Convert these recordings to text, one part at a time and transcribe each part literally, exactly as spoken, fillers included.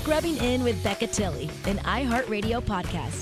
Scrubbing In with Becca Tilley, an iHeartRadio podcast.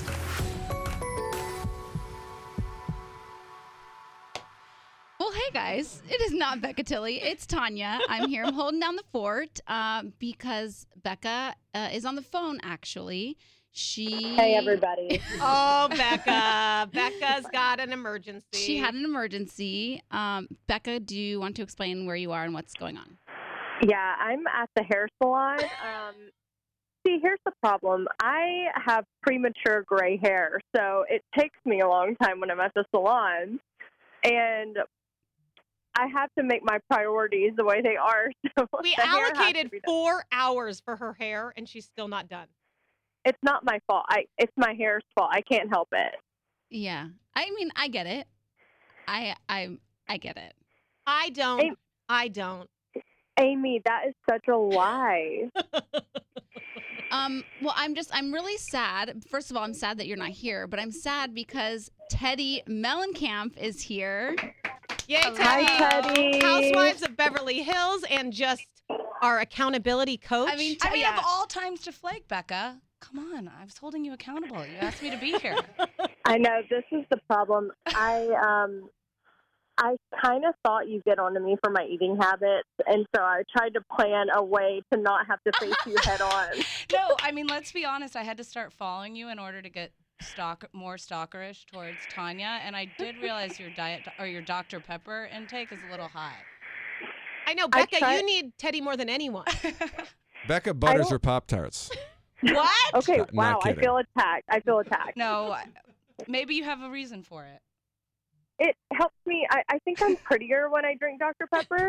Well, hey guys, it is not Becca Tilley. It's Tanya. I'm here. I'm holding down the fort um, because Becca uh, is on the phone, actually. She. Hey, everybody. Oh, Becca. Becca's got an emergency. She had an emergency. Um, Becca, do you want to explain where you are and what's going on? Yeah, I'm at the hair salon. Um, see, here's the problem. I have premature gray hair, so it takes me a long time when I'm at the salon. And I have to make my priorities the way they are. So We the hair has allocated to be done. four hours for her hair, and she's still not done. It's not my fault. I It's my hair's fault. I can't help it. Yeah, I mean, I get it. I I I get it. I don't. Hey. I don't. Amy, that is such a lie. Um, well, I'm just, I'm really sad. First of all, I'm sad that you're not here, but I'm sad because Teddy Mellencamp is here. Yay, Teddy. Hi, Teddy. Housewives of Beverly Hills and just our accountability coach. I mean, I mean, yeah. of all times to flake, Becca. Come on, I was holding you accountable. You asked me to be here. I know, this is the problem. I um, I kind of thought you'd get onto me for my eating habits, and so I tried to plan a way to not have to face you head on. No, I mean, let's be honest. I had to start following you in order to get stalk more stalkerish towards Tanya, and I did realize your diet or your Doctor Pepper intake is a little high. I know, I Becca, try- you need Teddy more than anyone. Becca butters don't- her Pop-Tarts. What? Okay, Not- not wow, I kidding. feel attacked. I feel attacked. No, maybe you have a reason for it. It helps me. I, I think I'm prettier when I drink Doctor Pepper.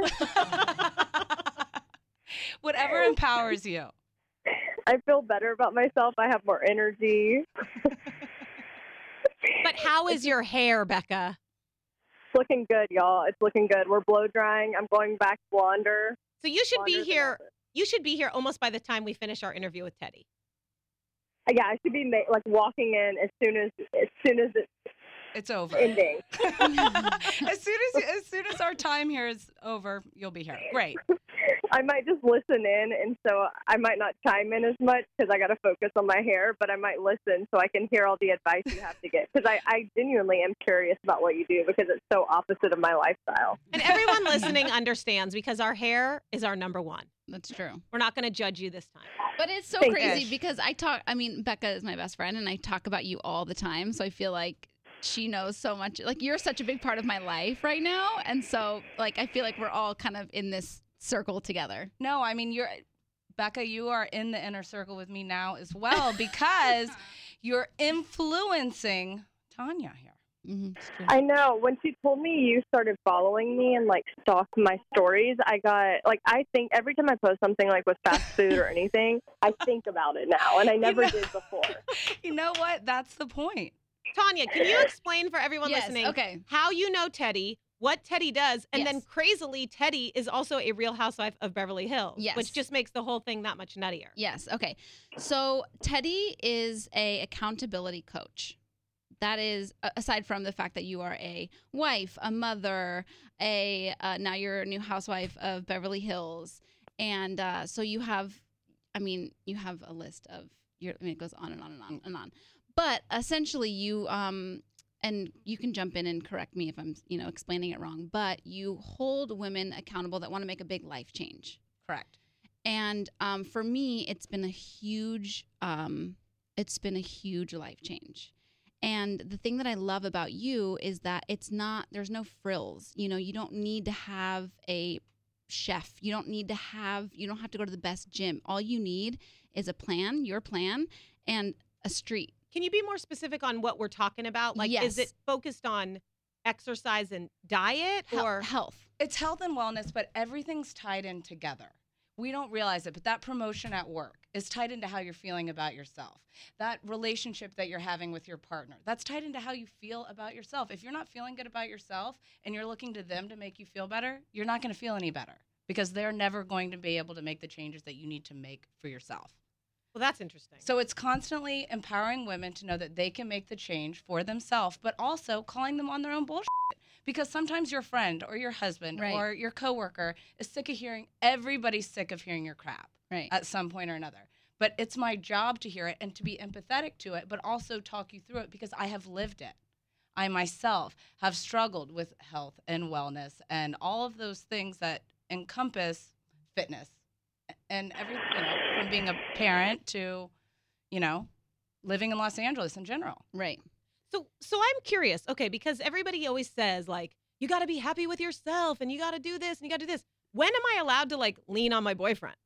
Whatever empowers you. I feel better about myself. I have more energy. But how is your hair, Becca? It's looking good, y'all. It's looking good. We're blow drying. I'm going back blonder. So you should be blonder than here. ever. You should be here almost by the time we finish our interview with Teddy. Yeah, I should be ma- like walking in as soon as as soon as it's It's over. ending. as soon as as soon as our time here is over, you'll be here. Great. I might just listen in, and so I might not chime in as much because I got to focus on my hair, but I might listen so I can hear all the advice you have to get because I, I genuinely am curious about what you do because it's so opposite of my lifestyle. And everyone listening understands because our hair is our number one. That's true. We're not going to judge you this time. But it's so Thank crazy you. because I talk, I mean, Becca is my best friend and I talk about you all the time. So I feel like she knows so much. Like, you're such a big part of my life right now. And so, like, I feel like we're all kind of in this circle together. No, I mean, you're Becca, you are in the inner circle with me now as well because you're influencing Tanya here. Mm-hmm, it's true. I know. When she told me you started following me and like stalked my stories, I got like I think every time I post something like with fast food or anything, I think about it now, and I never know- did before. You know what? That's the point. Tanya, can you explain for everyone Yes, listening okay. how you know Teddy, what Teddy does, and then Yes. crazily, Teddy is also a Real Housewife of Beverly Hills, Yes. which just makes the whole thing that much nuttier. Yes. Okay. So Teddy is a accountability coach. That is a- aside from the fact that you are a wife, a mother, a uh, now you're a new housewife of Beverly Hills, and uh, so you have, I mean, you have a list of your. I mean, it goes on and on and on and on. But essentially, you um, and you can jump in and correct me if I'm, you know, explaining it wrong. But you hold women accountable that want to make a big life change. Correct. And um, for me, it's been a huge, um, it's been a huge life change. And the thing that I love about you is that it's not, there's no frills. You know, you don't need to have a chef. You don't need to have, you don't have to go to the best gym. All you need is a plan, your plan, and a street. Can you be more specific on what we're talking about? Like, is Yes. it focused on exercise and diet Hel- or health. It's health and wellness, but everything's tied in together. We don't realize it, but that promotion at work is tied into how you're feeling about yourself. That relationship that you're having with your partner, that's tied into how you feel about yourself. If you're not feeling good about yourself and you're looking to them to make you feel better, you're not going to feel any better because they're never going to be able to make the changes that you need to make for yourself. Well, that's interesting. So it's constantly empowering women to know that they can make the change for themselves, but also calling them on their own bullshit. Because sometimes your friend or your husband Right. or your coworker is sick of hearing, everybody's sick of hearing your crap Right. at some point or another. But it's my job to hear it and to be empathetic to it, but also talk you through it because I have lived it. I myself have struggled with health and wellness and all of those things that encompass fitness and everything, you know, from being a parent to, you know, living in Los Angeles in general. Right. So, so I'm curious, okay, because everybody always says, like, you got to be happy with yourself and you got to do this and you got to do this. When am I allowed to, like, lean on my boyfriend?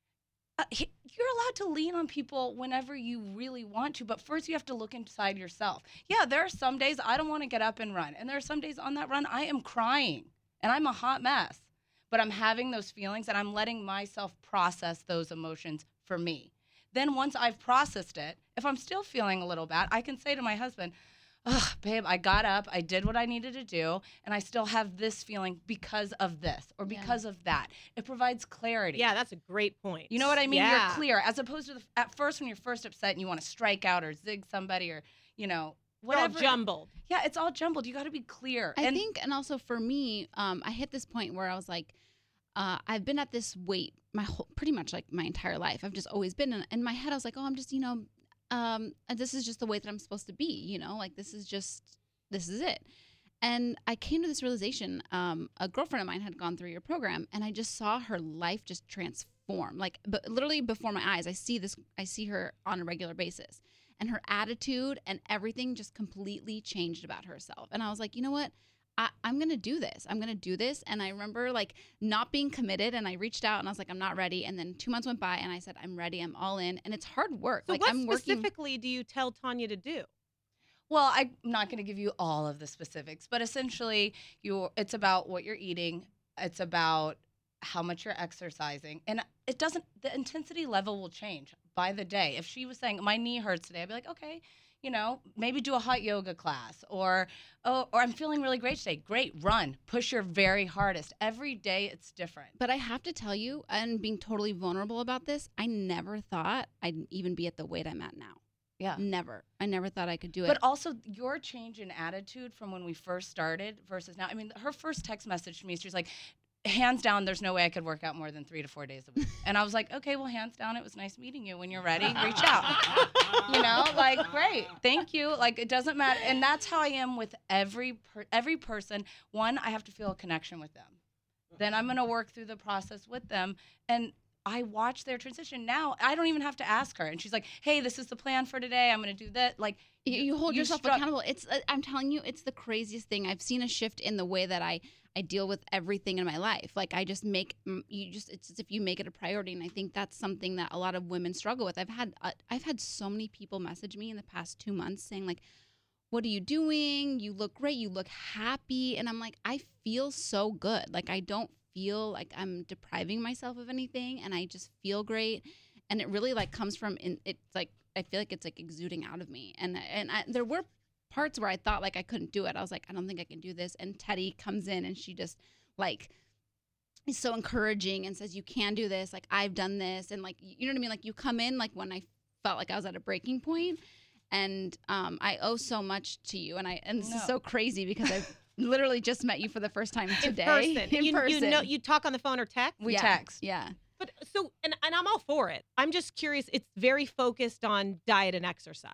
Uh, he- you're allowed to lean on people whenever you really want to, but first you have to look inside yourself. Yeah, there are some days I don't want to get up and run, and there are some days on that run I am crying, and I'm a hot mess, but I'm having those feelings, and I'm letting myself process those emotions for me. Then once I've processed it, if I'm still feeling a little bad, I can say to my husband, ugh, babe, I got up, I did what I needed to do, and I still have this feeling because of this or Yeah. because of that. It provides clarity. Yeah, that's a great point. You know what I mean? Yeah. You're clear, as opposed to the, at first when you're first upset and you want to strike out or zig somebody or, you know, We're all whatever. jumbled. Yeah, it's all jumbled. You got to be clear. I and think, and also for me, um, I hit this point where I was like, uh, I've been at this weight my whole, pretty much like my entire life. I've just always been in, in my head. I was like, oh, I'm just, you know, um, and this is just the way that I'm supposed to be, you know, like this is just, this is it. And I came to this realization. Um, a girlfriend of mine had gone through your program, and I just saw her life just transform, like, but literally before my eyes. I see this, I see her on a regular basis, and her attitude and everything just completely changed about herself. And I was like, you know what? I, I'm going to do this. I'm going to do this. And I remember like not being committed, and I reached out and I was like, I'm not ready. And then two months went by and I said, I'm ready. I'm all in. And it's hard work. So like what I'm working. specifically do you tell Tanya to do? well, I'm not going to give you all of the specifics, but essentially, you it's about what you're eating. It's about how much you're exercising, and it doesn't. The intensity level will change by the day. If she was saying my knee hurts today, I'd be like, okay, you know, maybe do a hot yoga class, or oh, or I'm feeling really great today. Great, run, push your very hardest. Every day it's different. But I have to tell you, and being totally vulnerable about this, I never thought I'd even be at the weight I'm at now. Yeah. Never. I never thought I could do it. But also your change in attitude from when we first started versus now. I mean, her first text message to me, she was like, hands down, there's no way I could work out more than three to four days a week. And I was like, okay, well, hands down, it was nice meeting you. When you're ready, reach out. You know, like, great, thank you. Like, it doesn't matter. And that's how I am with every per- every person. One, I have to feel a connection with them. Then I'm going to work through the process with them. And I watch their transition. Now I don't even have to ask her. And she's like, hey, this is the plan for today. I'm going to do that. Like, you, you hold you yourself struck- accountable. It's uh, I'm telling you, it's the craziest thing. I've seen a shift in the way that I I deal with everything in my life. Like I just make mm, you just it's as if you make it a priority, and I think that's something that a lot of women struggle with. I've had uh, I've had so many people message me in the past two months saying like, what are you doing? You look great. You look happy. And I'm like, I feel so good. Like I don't feel like I'm depriving myself of anything, and I just feel great. And it really like comes from in, it's like I feel like it's like exuding out of me. And and I, there were parts where I thought like I couldn't do it. I was like, I don't think I can do this. And Teddy comes in and she just like is so encouraging and says, you can do this. Like I've done this. And like, you know what I mean? Like you come in like when I felt like I was at a breaking point, and um, I owe so much to you. And I, and this No. is so crazy because I've literally just met you for the first time today. In person. In you, person. You know, you talk on the phone or text. we Yeah. text. Yeah. But so, and, and I'm all for it. I'm just curious. It's very focused on diet and exercise.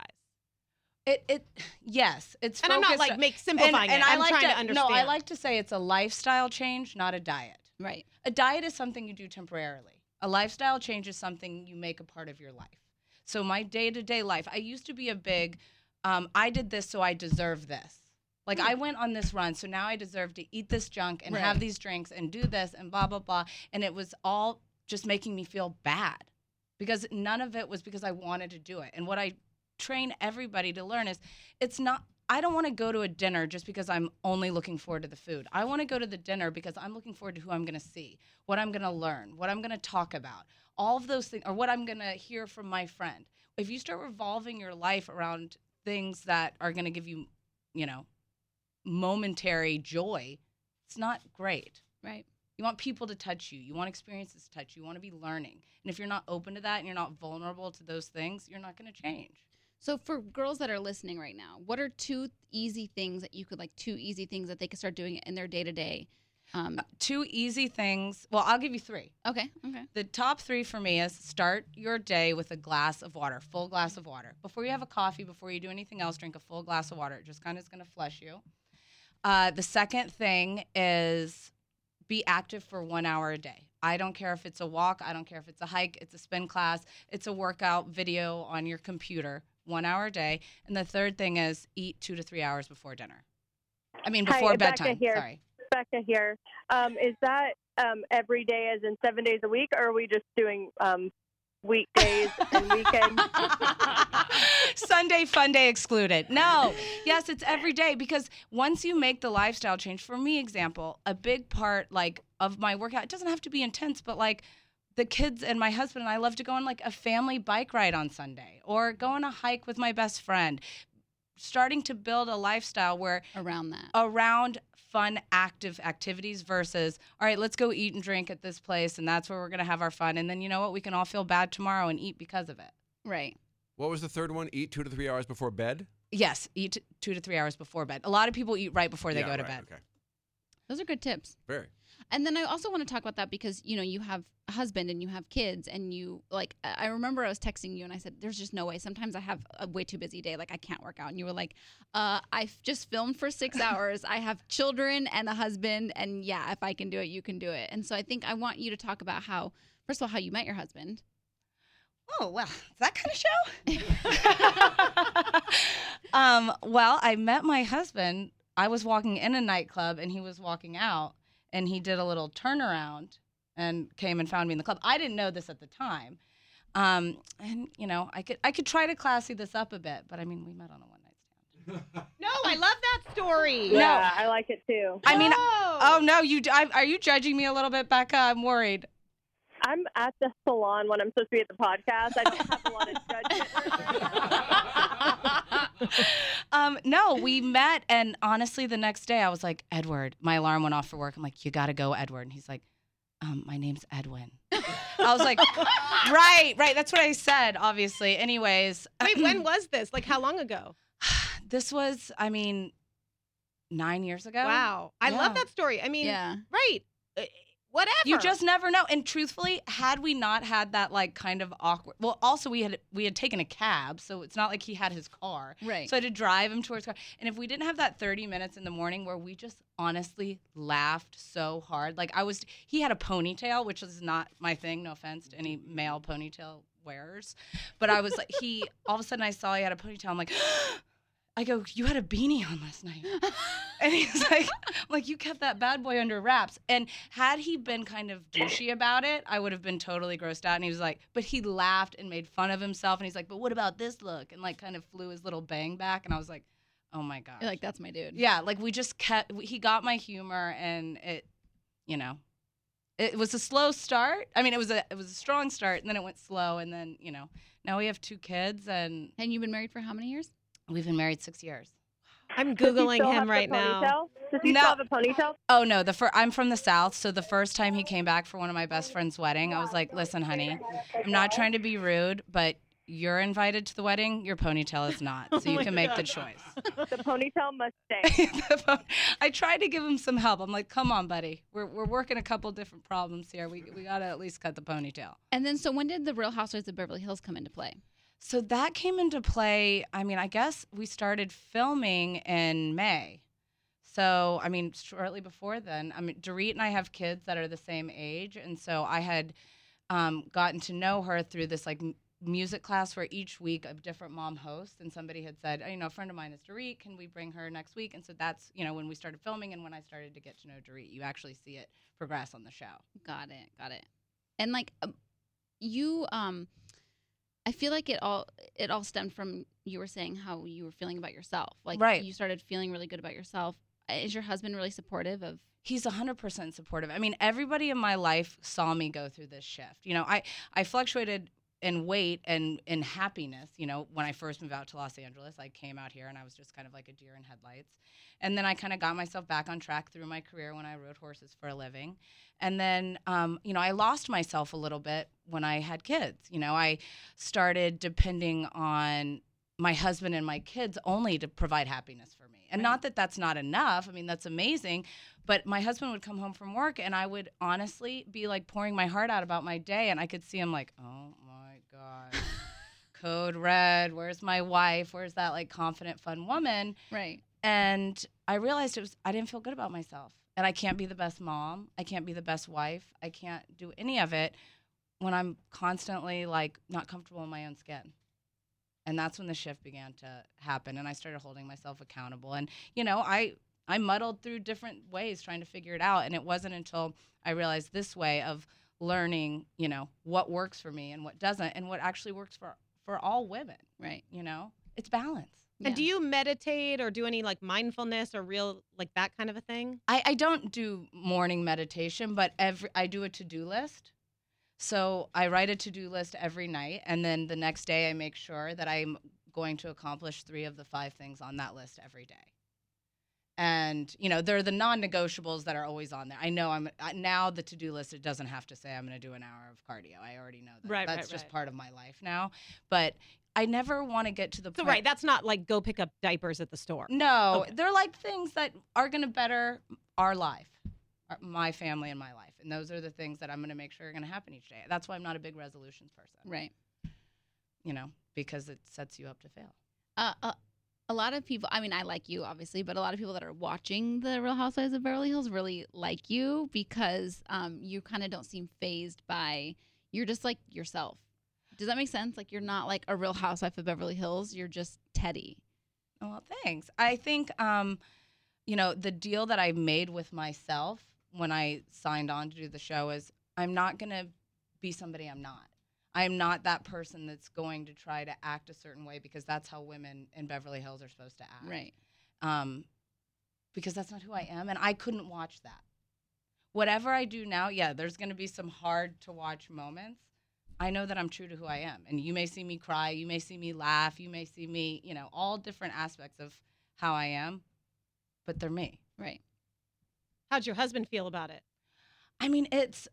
It, it, yes, it's And I'm not focused- like make simplifying and, and it. I I'm like trying to, to understand. No, I like to say it's a lifestyle change, not a diet. Right. A diet is something you do temporarily. A lifestyle change is something you make a part of your life. So my day-to-day life, I used to be a big, um, I did this, so I deserve this. Like I went on this run, so now I deserve to eat this junk and Right. have these drinks and do this and blah, blah, blah. And it was all just making me feel bad because none of it was because I wanted to do it. And what I train everybody to learn is it's not, I don't want to go to a dinner just because I'm only looking forward to the food. I want to go to the dinner because I'm looking forward to who I'm going to see, what I'm going to learn, what I'm going to talk about, all of those things, or what I'm going to hear from my friend. If you start revolving your life around things that are going to give you, you know, momentary joy, it's not great. Right. You want people to touch you. You want experiences to touch you. You want to be learning. And if you're not open to that and you're not vulnerable to those things, you're not going to change. So for girls that are listening right now, what are two easy things that you could like two easy things that they could start doing in their day to day Um, Two easy things. Well, I'll give you three. okay. Okay. The top three for me is start your day with a glass of water, full glass of water. Before you have a coffee, before you do anything else, drink a full glass of water. It just kind of is going to flush you. Uh, the second thing is be active for one hour a day. I don't care if it's a walk. I don't care if it's a hike. It's a spin class. It's a workout video on your computer, one hour a day. And the third thing is eat two to three hours before dinner. I mean, before Hi, Becca bedtime. here. Sorry. Becca here. Um, is that um, every day as in seven days a week, or are we just doing um, weekdays and weekends? Sunday fun day excluded. No. Yes, it's every day, because once you make the lifestyle change, for me, example, a big part like of my workout, it doesn't have to be intense, but like the kids and my husband and I love to go on like a family bike ride on Sunday or go on a hike with my best friend. Starting to build a lifestyle where Around that. around fun, active activities versus, all right, let's go eat and drink at this place, and that's where we're going to have our fun. And then, you know what? We can all feel bad tomorrow and eat because of it. Right. What was the third one? Eat two to three hours before bed? Yes, eat t- two to three hours before bed. A lot of people eat right before they Yeah, go to right, bed. Okay. Those are good tips. Very. And then I also want to talk about that because, you know, you have a husband and you have kids and you, like, I I remember I was texting you and I said, there's just no way. Sometimes I have a way too busy day. Like, I can't work out. And you were like, uh, I've just filmed for six hours. I have children and a husband. And yeah, if I can do it, you can do it. And so I think I want you to talk about how, first of all, how you met your husband. Oh, well, is that kind of show? um, well, I met my husband. I was walking in a nightclub and he was walking out, and he did a little turnaround and came and found me in the club. I didn't know this at the time. Um, and, you know, I could I could try to classy this up a bit, but I mean, we met on a one night stand. No, I love that story. Yeah, I like it too. I mean, Oh. oh, no, you. I, are you judging me a little bit, Becca? I'm worried. I'm at the salon when I'm supposed to be at the podcast. I don't have a lot of judgment. um, no, we met, and honestly, the next day I was like, Edward, my alarm went off for work. I'm like, you got to go, Edward. And he's like, um, my name's Edwin. I was like, right, right. That's what I said, obviously. Anyways. Wait, when was this? Like, how long ago? This was, I mean, nine years ago. Wow. I Yeah. love that story. I mean, Yeah. right. Uh, Whatever. You just never know. And truthfully, had we not had that like kind of awkward, well, also we had we had taken a cab, so it's not like he had his car. Right. So I had to drive him towards car. And if we didn't have that thirty minutes in the morning where we just honestly laughed so hard, like I was, he had a ponytail, which is not my thing. No offense to any male ponytail wearers, but I was like, he all of a sudden I saw he had a ponytail. I'm like. I go, you had a beanie on last night. And he's like, like, you kept that bad boy under wraps. And had he been kind of douchey about it, I would have been totally grossed out. And he was like, but he laughed and made fun of himself. And he's like, but what about this look? And like kind of flew his little bang back. And I was like, oh my gosh. You're like, that's my dude. Yeah, like we just kept, he got my humor, and it, you know, it was a slow start. I mean, it was a, it was a strong start, and then it went slow. And then, you know, now we have two kids, and And you've been married for how many years? we've been married six years. I'm Does he Googling still him have the right now. ponytail? Does he No. still have a ponytail? Oh no, the fir- I'm from the South, so the first time he came back for one of my best friend's wedding, I was like, "Listen, honey, I'm not trying to be rude, but you're invited to the wedding. Your ponytail is not, so you my can make God. the choice." The ponytail must stay. The pon- I tried to give him some help. I'm like, "Come on, buddy. We're we're working a couple different problems here. We we gotta at least cut the ponytail." And then, so when did the Real Housewives of Beverly Hills come into play? So that came into play. I mean, I guess we started filming in May. So, I mean, shortly before then, I mean, Dorit and I have kids that are the same age. And so I had um, gotten to know her through this like m- music class where each week a different mom hosts. And somebody had said, oh, you know, a friend of mine is Dorit. Can we bring her next week? And so that's, you know, when we started filming and when I started to get to know Dorit, you actually see it progress on the show. Got it. Got it. And like um, you, um, I feel like it all it all stemmed from you were saying how you were feeling about yourself. Like Right. you started feeling really good about yourself. Is your husband really supportive of? He's one hundred percent supportive. I mean, everybody in my life saw me go through this shift. You know, I, I fluctuated in weight and in happiness. You know, when I first moved out to Los Angeles, I came out here and I was just kind of like a deer in headlights. And then I kind of got myself back on track through my career when I rode horses for a living. And then, um, you know, I lost myself a little bit when I had kids. You know, I started depending on my husband and my kids only to provide happiness for me. And Right. not that that's not enough. I mean, that's amazing. But my husband would come home from work and I would honestly be like pouring my heart out about my day. And I could see him like, oh my God, code red. Where's my wife? Where's that like confident, fun woman? Right. And I realized it was, I didn't feel good about myself. And I can't be the best mom. I can't be the best wife. I can't do any of it when I'm constantly like not comfortable in my own skin. And that's when the shift began to happen. And I started holding myself accountable. And, you know, I, I muddled through different ways trying to figure it out. And it wasn't until I realized this way of learning, you know, what works for me and what doesn't and what actually works for, for all women. Right. You know, it's balance. Yeah. And do you meditate or do any like mindfulness or real like that kind of a thing? I, I don't do morning meditation, but every I do a to-do list. So I write a to-do list every night, and then the next day I make sure that I'm going to accomplish three of the five things on that list every day. And, you know, they're the non-negotiables that are always on there. I know I'm now the to-do list, it doesn't have to say I'm going to do an hour of cardio. I already know that. Right, That's right, just right. part of my life now. But I never want to get to the So point. right, that's not like go pick up diapers at the store. No, Okay. they're like things that are going to better our life, our- my family and my life. And those are the things that I'm going to make sure are going to happen each day. That's why I'm not a big resolutions person. Right. You know, because it sets you up to fail. Uh, uh, a lot of people, I mean, I like you, obviously, but a lot of people that are watching The Real Housewives of Beverly Hills really like you because um, you kind of don't seem phased by, you're just like yourself. Does that make sense? Like, you're not like a Real Housewife of Beverly Hills. You're just Teddy. Oh, well, thanks. I think, um, you know, the deal that I made with myself when I signed on to do the show is I'm not going to be somebody I'm not. I'm not that person that's going to try to act a certain way because that's how women in Beverly Hills are supposed to act. Right. Um, because that's not who I am, and I couldn't watch that. Whatever I do now, yeah, there's going to be some hard-to-watch moments. I know that I'm true to who I am, and you may see me cry, you may see me laugh, you may see me, you know, all different aspects of how I am, but they're me. Right. How'd your husband feel about it? I mean, it's,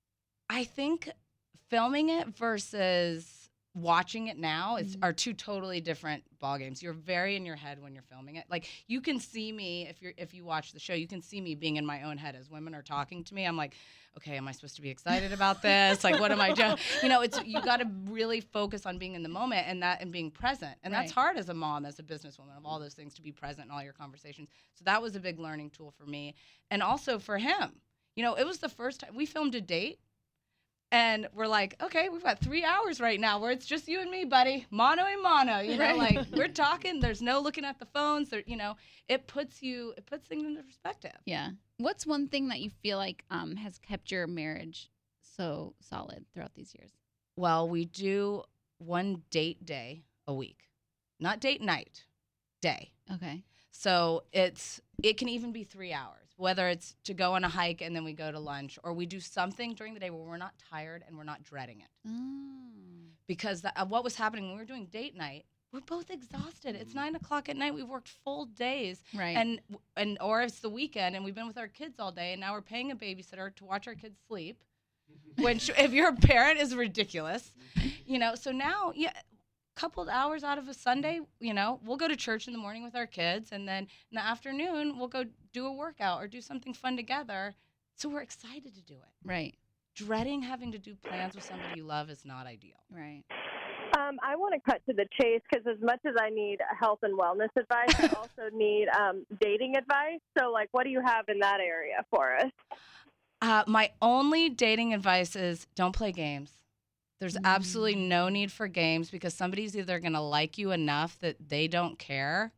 I think filming it versus watching it now is Mhm. are two totally different ball games. You're very in your head when you're filming it. Like you can see me if you're if you watch the show, you can see me being in my own head as women are talking to me. I'm like, okay, am I supposed to be excited about this? Like, what am I doing? You know, it's you got to really focus on being in the moment and that and being present. And that's Right. hard as a mom, as a businesswoman, of all those things to be present in all your conversations. So that was a big learning tool for me, and also for him. You know, it was the first time we filmed a date. And we're like, okay, we've got three hours right now where it's just you and me, buddy, mano a mano. You know, Right. like we're talking. There's no looking at the phones. There, you know, it puts you, it puts things into perspective. Yeah. What's one thing that you feel like um, has kept your marriage so solid throughout these years? Well, we do one date day a week, not date night, day. Okay. So it's it can even be three hours, whether it's to go on a hike and then we go to lunch, or we do something during the day where we're not tired and we're not dreading it. Oh. Because the, uh, what was happening when we were doing date night, we're both exhausted. It's nine o'clock at night. We've worked full days, Right. and and or it's the weekend, and we've been with our kids all day, and now we're paying a babysitter to watch our kids sleep, which if you're a parent is ridiculous, you know. So now, yeah, couple hours out of a Sunday, you know, we'll go to church in the morning with our kids, and then in the afternoon we'll go do a workout or do something fun together. So we're excited to do it. Right. Dreading having to do plans with somebody you love is not ideal. Right. Um, I want to cut to the chase because as much as I need health and wellness advice, I also need um, dating advice. So, like, what do you have in that area for us? Uh, my only dating advice is don't play games. There's absolutely no need for games because somebody's either going to like you enough that they don't care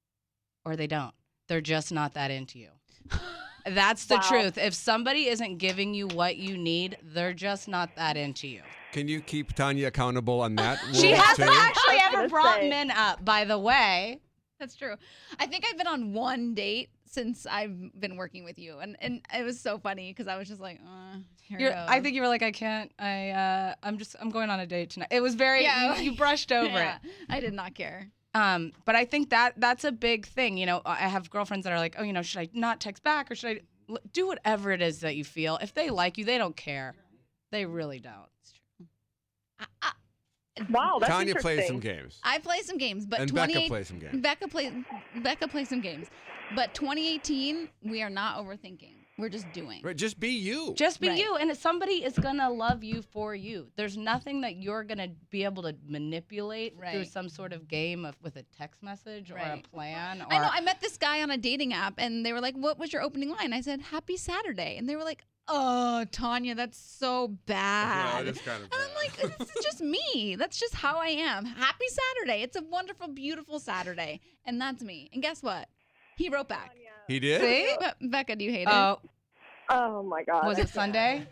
or they don't. They're just not that into you. That's the Wow. truth. If somebody isn't giving you what you need, they're just not that into you. Can you keep Tanya accountable on that? She rule, hasn't too? actually I was ever gonna brought say. men up, by the way. That's true. I think I've been on one date since I've been working with you, and and it was so funny because I was just like, uh, here You're, it goes. I think you were like, I can't. I, uh, I'm just, I'm going on a date tonight. It was very, Yeah. you, you brushed over yeah, it. I did not care. Um, but I think that that's a big thing. You know, I have girlfriends that are like, oh, you know, should I not text back or should I l- do whatever it is that you feel? If they like you, they don't care. They really don't. I, I, Wow, that's Tanya interesting. plays some games. I play some games, but And Becca twenty-eight plays some games. Becca plays Becca plays some games. But twenty eighteen, we are not overthinking. We're just doing. Right, just be you. Just be Right. you, and somebody is gonna love you for you. There's nothing that you're gonna be able to manipulate through Right. some sort of game of with a text message or Right. a plan. Or I know. I met this guy on a dating app, and they were like, "What was your opening line?" I said, "Happy Saturday," and they were like, "Oh, Tanya, that's so bad." No, it is kind of And I'm bad. like, "This is just me. That's just how I am. Happy Saturday. It's a wonderful, beautiful Saturday, and that's me." And guess what? He wrote back. He did? See? Be- Becca, do you hate it? Oh, Oh my God. was it Sunday?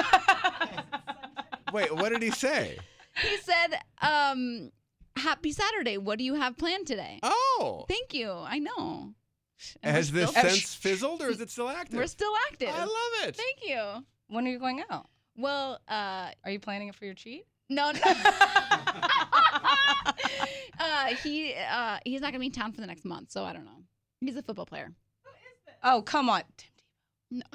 Wait, what did he say? He said, um, "Happy Saturday. What do you have planned today?" Oh. Thank you. I know. And Has we're this still- sense fizzled or is it still active? We're still active. I love it. Thank you. When are you going out? Well, uh, Are you planning it for your cheat? no, no. uh, he uh, he's not gonna be in town for the next month, so I don't know. He's a football player. Oh, come on. No.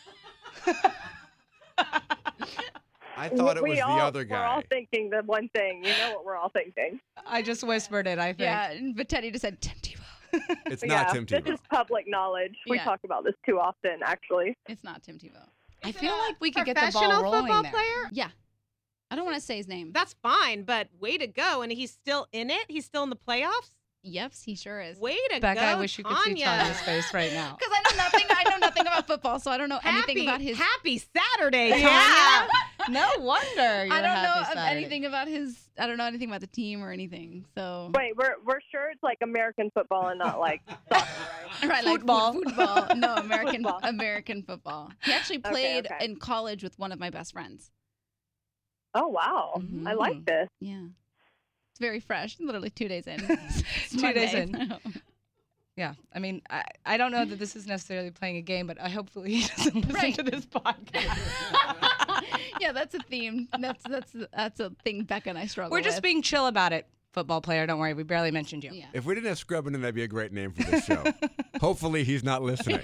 I thought it we was the all, other We're all guy. thinking the one thing. You know what we're all thinking. I just whispered it, I think. Yeah, but Teddy just said Tim Tebow. It's But not yeah, Tim This Tebow. is public knowledge. We Yeah. talk about this too often, actually. It's not Tim Tebow. I feel like we could get the Professional ball rolling football there. player? Yeah, I don't want to say his name. That's fine, but way to go. And he's still in it? He's still in the playoffs? Yes, he sure is. Way to Becca, go, I wish you could see Tanya. Tanya's face right now. Because I know nothing. I know nothing about football, so I don't know anything Happy, about his. happy Saturday, Tanya. Yeah. No wonder you're I don't know happy of Saturday. anything about his. I don't know anything about the team or anything. So Wait, we're we're sure it's like American football and not like soccer, right? right, like Football. food- football. No, American Football. American football. He actually Okay, played okay. in college with one of my best friends. Oh wow, I Mhm. like this. Yeah, it's very fresh. Literally two days in. It's Two days Monday. Yeah, I mean, I, I don't know that this is necessarily playing a game, but I hopefully he doesn't listen Right. to this podcast. Yeah, that's a theme. That's that's that's a thing Becca and I struggle We're just with. being chill about it, football player. Don't worry, we barely mentioned you. Yeah. If we didn't have Scrubbin, that'd be a great name for this show. Hopefully he's not listening.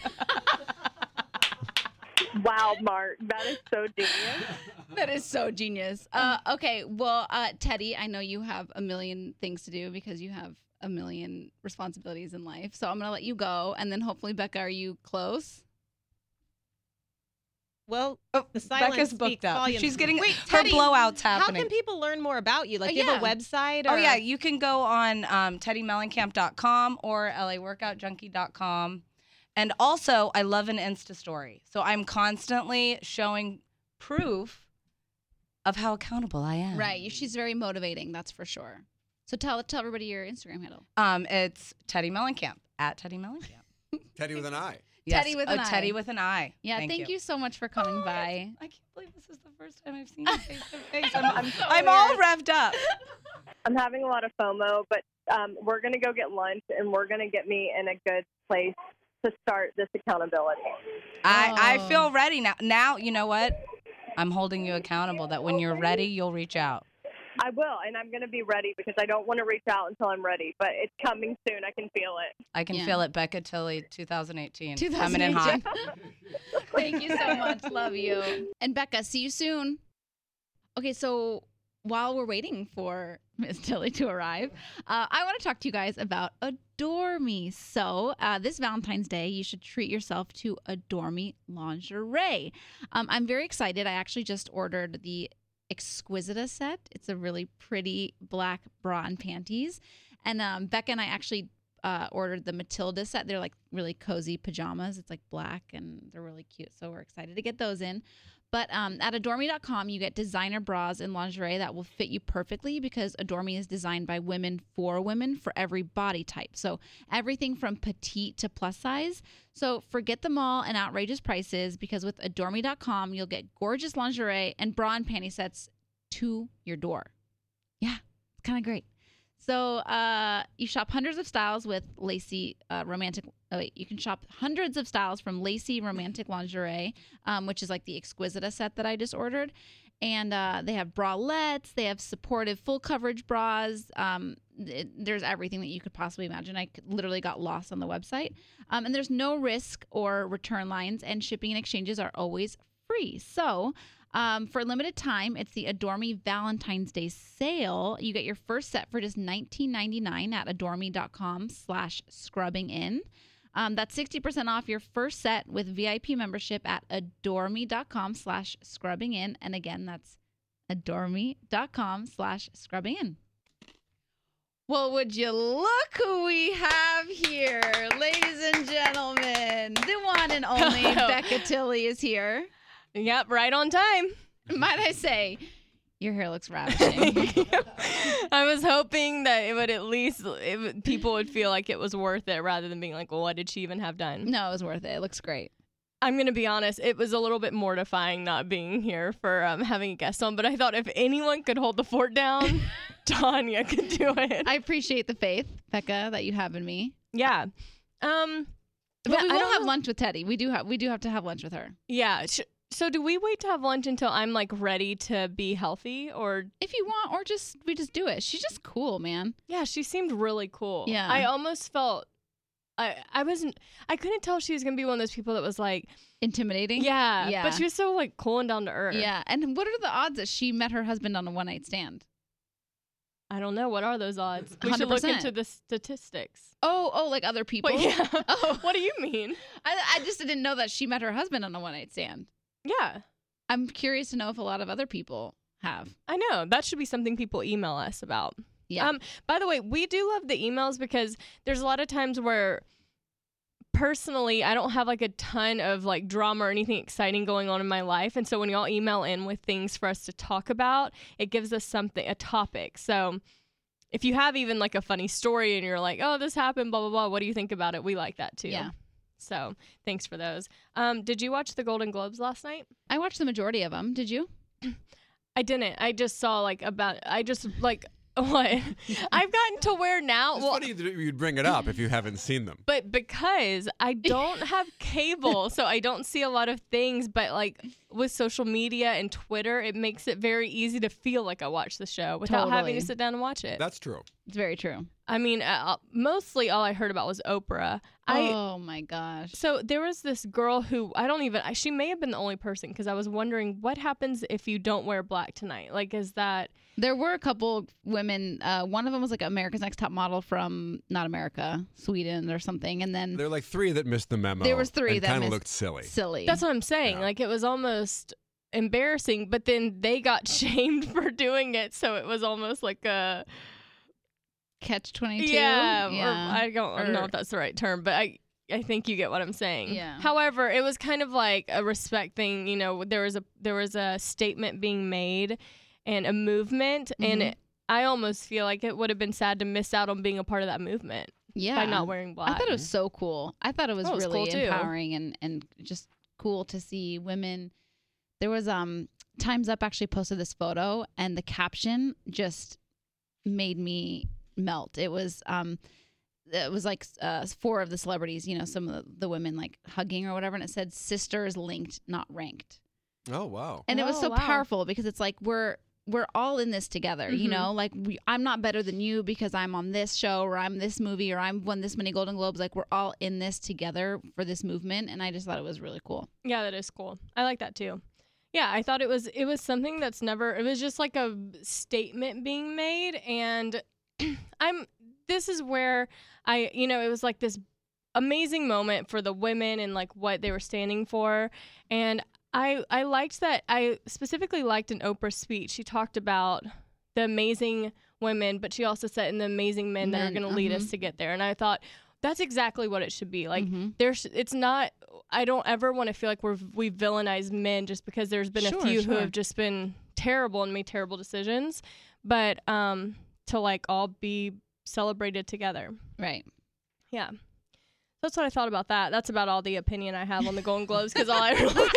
Wow, Mark, that is so genius. That is so genius. Uh, okay, well, uh, Teddy, I know you have a million things to do because you have a million responsibilities in life. So I'm going to let you go. And then hopefully, Becca, are you close? Well, Oh, the silence Becca's speaks booked up. volumes. She's getting Wait, her Teddy, blowouts How happening. can people learn more about you? Like, Oh, do you have a yeah. website? Oh or- yeah, you can go on um, teddy mellencamp dot com or L A workout junkie dot com. And also, I love an Insta story. So I'm constantly showing proof of how accountable I am. Right. You- She's very motivating, that's for sure. So tell tell everybody your Instagram handle. Um, it's Teddy Mellencamp, at Teddy Mellencamp. Teddy with an eye. Teddy with oh, an Teddy eye. with an eye. Yeah, thank, you. so much for coming Oh, by. I can't believe this is the first time I've seen you face to face. I'm, I'm I'm, so all weird. revved up. I'm having a lot of FOMO, but um, we're gonna go get lunch, and we're gonna get me in a good place to start this accountability. I, I Oh. feel ready now. Now, you know what? I'm holding you accountable that when you're ready, you'll reach out. I will, and I'm gonna be ready because I don't want to reach out until I'm ready. But it's coming soon. I can feel it. I can Yeah. feel it, Becca Tilly, twenty eighteen. Coming in hot. twenty eighteen. Thank you so much. Love you. And Becca, see you soon. Okay, so while we're waiting for Miss Tilly to arrive, uh, I want to talk to you guys about Adore Me. So uh, this Valentine's Day, you should treat yourself to Adore Me lingerie. Um, I'm very excited. I actually just ordered the Exquisita set. It's a really pretty black bra and panties. And um, Becca and I actually uh, ordered the Matilda set. They're like really cozy pajamas. It's like black and they're really cute. So we're excited to get those in. But um, at adore me dot com, you get designer bras and lingerie that will fit you perfectly because Adore Me is designed by women for women for every body type. So everything from petite to plus size. So forget the mall and outrageous prices because with adore me dot com, you'll get gorgeous lingerie and bra and panty sets to your door. Yeah, it's kind of great. So uh, you shop hundreds of styles with lacy uh, romantic. Oh wait, you can shop hundreds of styles from lacy romantic lingerie, um, which is like the Exquisita set that I just ordered. And uh, they have bralettes. They have supportive full coverage bras. Um, it, there's everything that you could possibly imagine. I could- literally got lost on the website. Um, and there's no risk or return lines, and shipping and exchanges are always free. So Um, for a limited time, it's the Adore Me Valentine's Day sale. You get your first set for just nineteen ninety-nine at adoreme.com slash scrubbing in. Um, that's sixty percent off your first set with V I P membership at adoreme.com slash scrubbing in. And again, that's adoreme.com slash scrubbing in. Well, would you look who we have here, ladies and gentlemen. The one and only Becca Tilley is here. Yep, right on time. Might I say, your hair looks ravishing. I was hoping that it would at least, it would, people would feel like it was worth it rather than being like, well, what did she even have done? No, it was worth it. It looks great. I'm going to be honest, it was a little bit mortifying not being here for um, having a guest on, but I thought if anyone could hold the fort down, Tanya could do it. I appreciate the faith, Becca, that you have in me. Yeah. Um, But yeah, we I will don't have know. lunch with Teddy. We do have we do have to have lunch with her. Yeah. Sh- so do we wait to have lunch until I'm like ready to be healthy, or? If you want, or just we just do it. She's just cool, man. Yeah, she seemed really cool. Yeah. I almost felt, I I wasn't, I couldn't tell she was going to be one of those people that was like, Intimidating. yeah, Yeah. but she was so like cool and down to earth. Yeah. And what are the odds that she met her husband on a one night stand? I don't know. What are those odds? We should one hundred look percent. into the statistics. Oh, oh, like other people. But yeah. Oh. What do you mean? I, I just didn't know that she met her husband on a one night stand. Yeah. I'm curious to know if a lot of other people have. I know. That should be something people email us about. Yeah. Um, by the way, we do love the emails because there's a lot of times where personally I don't have like a ton of like drama or anything exciting going on in my life. And so when y'all email in with things for us to talk about, it gives us something, a topic. So if you have even like a funny story and you're like, oh, this happened, blah, blah, blah, what do you think about it? We like that too. Yeah. So thanks for those. Um, did you watch the Golden Globes last night? I watched the majority of them. Did you? I didn't. I just saw like about, I just like, what? I've gotten to where now. It's well, funny that you'd bring it up if you haven't seen them. But because I don't have cable, so I don't see a lot of things. But like with social media and Twitter, it makes it very easy to feel like I watched the show without having Totally. to sit down and watch it. That's true. It's very true. I mean, uh, mostly all I heard about was Oprah. I oh my gosh. So there was this girl who I don't even, I, she may have been the only person because I was wondering what happens if you don't wear black tonight? Like, is that. There were a couple women. Uh, one of them was like America's Next Top Model from not America, Sweden or something. And then There were like three that missed the memo. There was three and that kind of missed- looked silly. silly. That's what I'm saying. Yeah. Like, it was almost embarrassing, but then they got shamed for doing it. So it was almost like a. Catch twenty-two. Yeah, Yeah. Or I don't Or- know if that's the right term, but I I think you get what I'm saying. Yeah. However, it was kind of like a respect thing. You know, there was a there was a statement being made and a movement, and Mhm. it, I almost feel like it would have been sad to miss out on being a part of that movement yeah. by not wearing black. I thought it was so cool. I thought it was Oh, it was really cool, too. empowering and, and just cool to see women. There was um Time's Up actually posted this photo, and the caption just made me melt. It was um it was like uh, four of the celebrities, you know, some of the, the women like hugging or whatever, and it said "sisters linked, not ranked." Oh, wow. And it was Oh, so wow. powerful because it's like we're we're all in this together, you Mhm. know, like we, I'm not better than you because I'm on this show or I'm this movie or I'm won this many Golden Globes. Like we're all in this together for this movement, and I just thought it was really cool. Yeah, that is cool. I like that too. Yeah, I thought it was it was something that's never it was just like a statement being made, and I'm this is where I you know, it was like this amazing moment for the women and like what they were standing for, and I I liked that I specifically liked in Oprah's speech. She talked about the amazing women, but she also said and the amazing men that are Men, going to lead mhm. us to get there. And I thought that's exactly what it should be. Like Mhm. there's it's not I don't ever want to feel like we're we villainize men just because there's been Sure, a few who sure. have just been terrible and made terrible decisions, but um to like all be celebrated together. Right. Yeah. That's what I thought about that. That's about all the opinion I have on the Golden Globes because all I really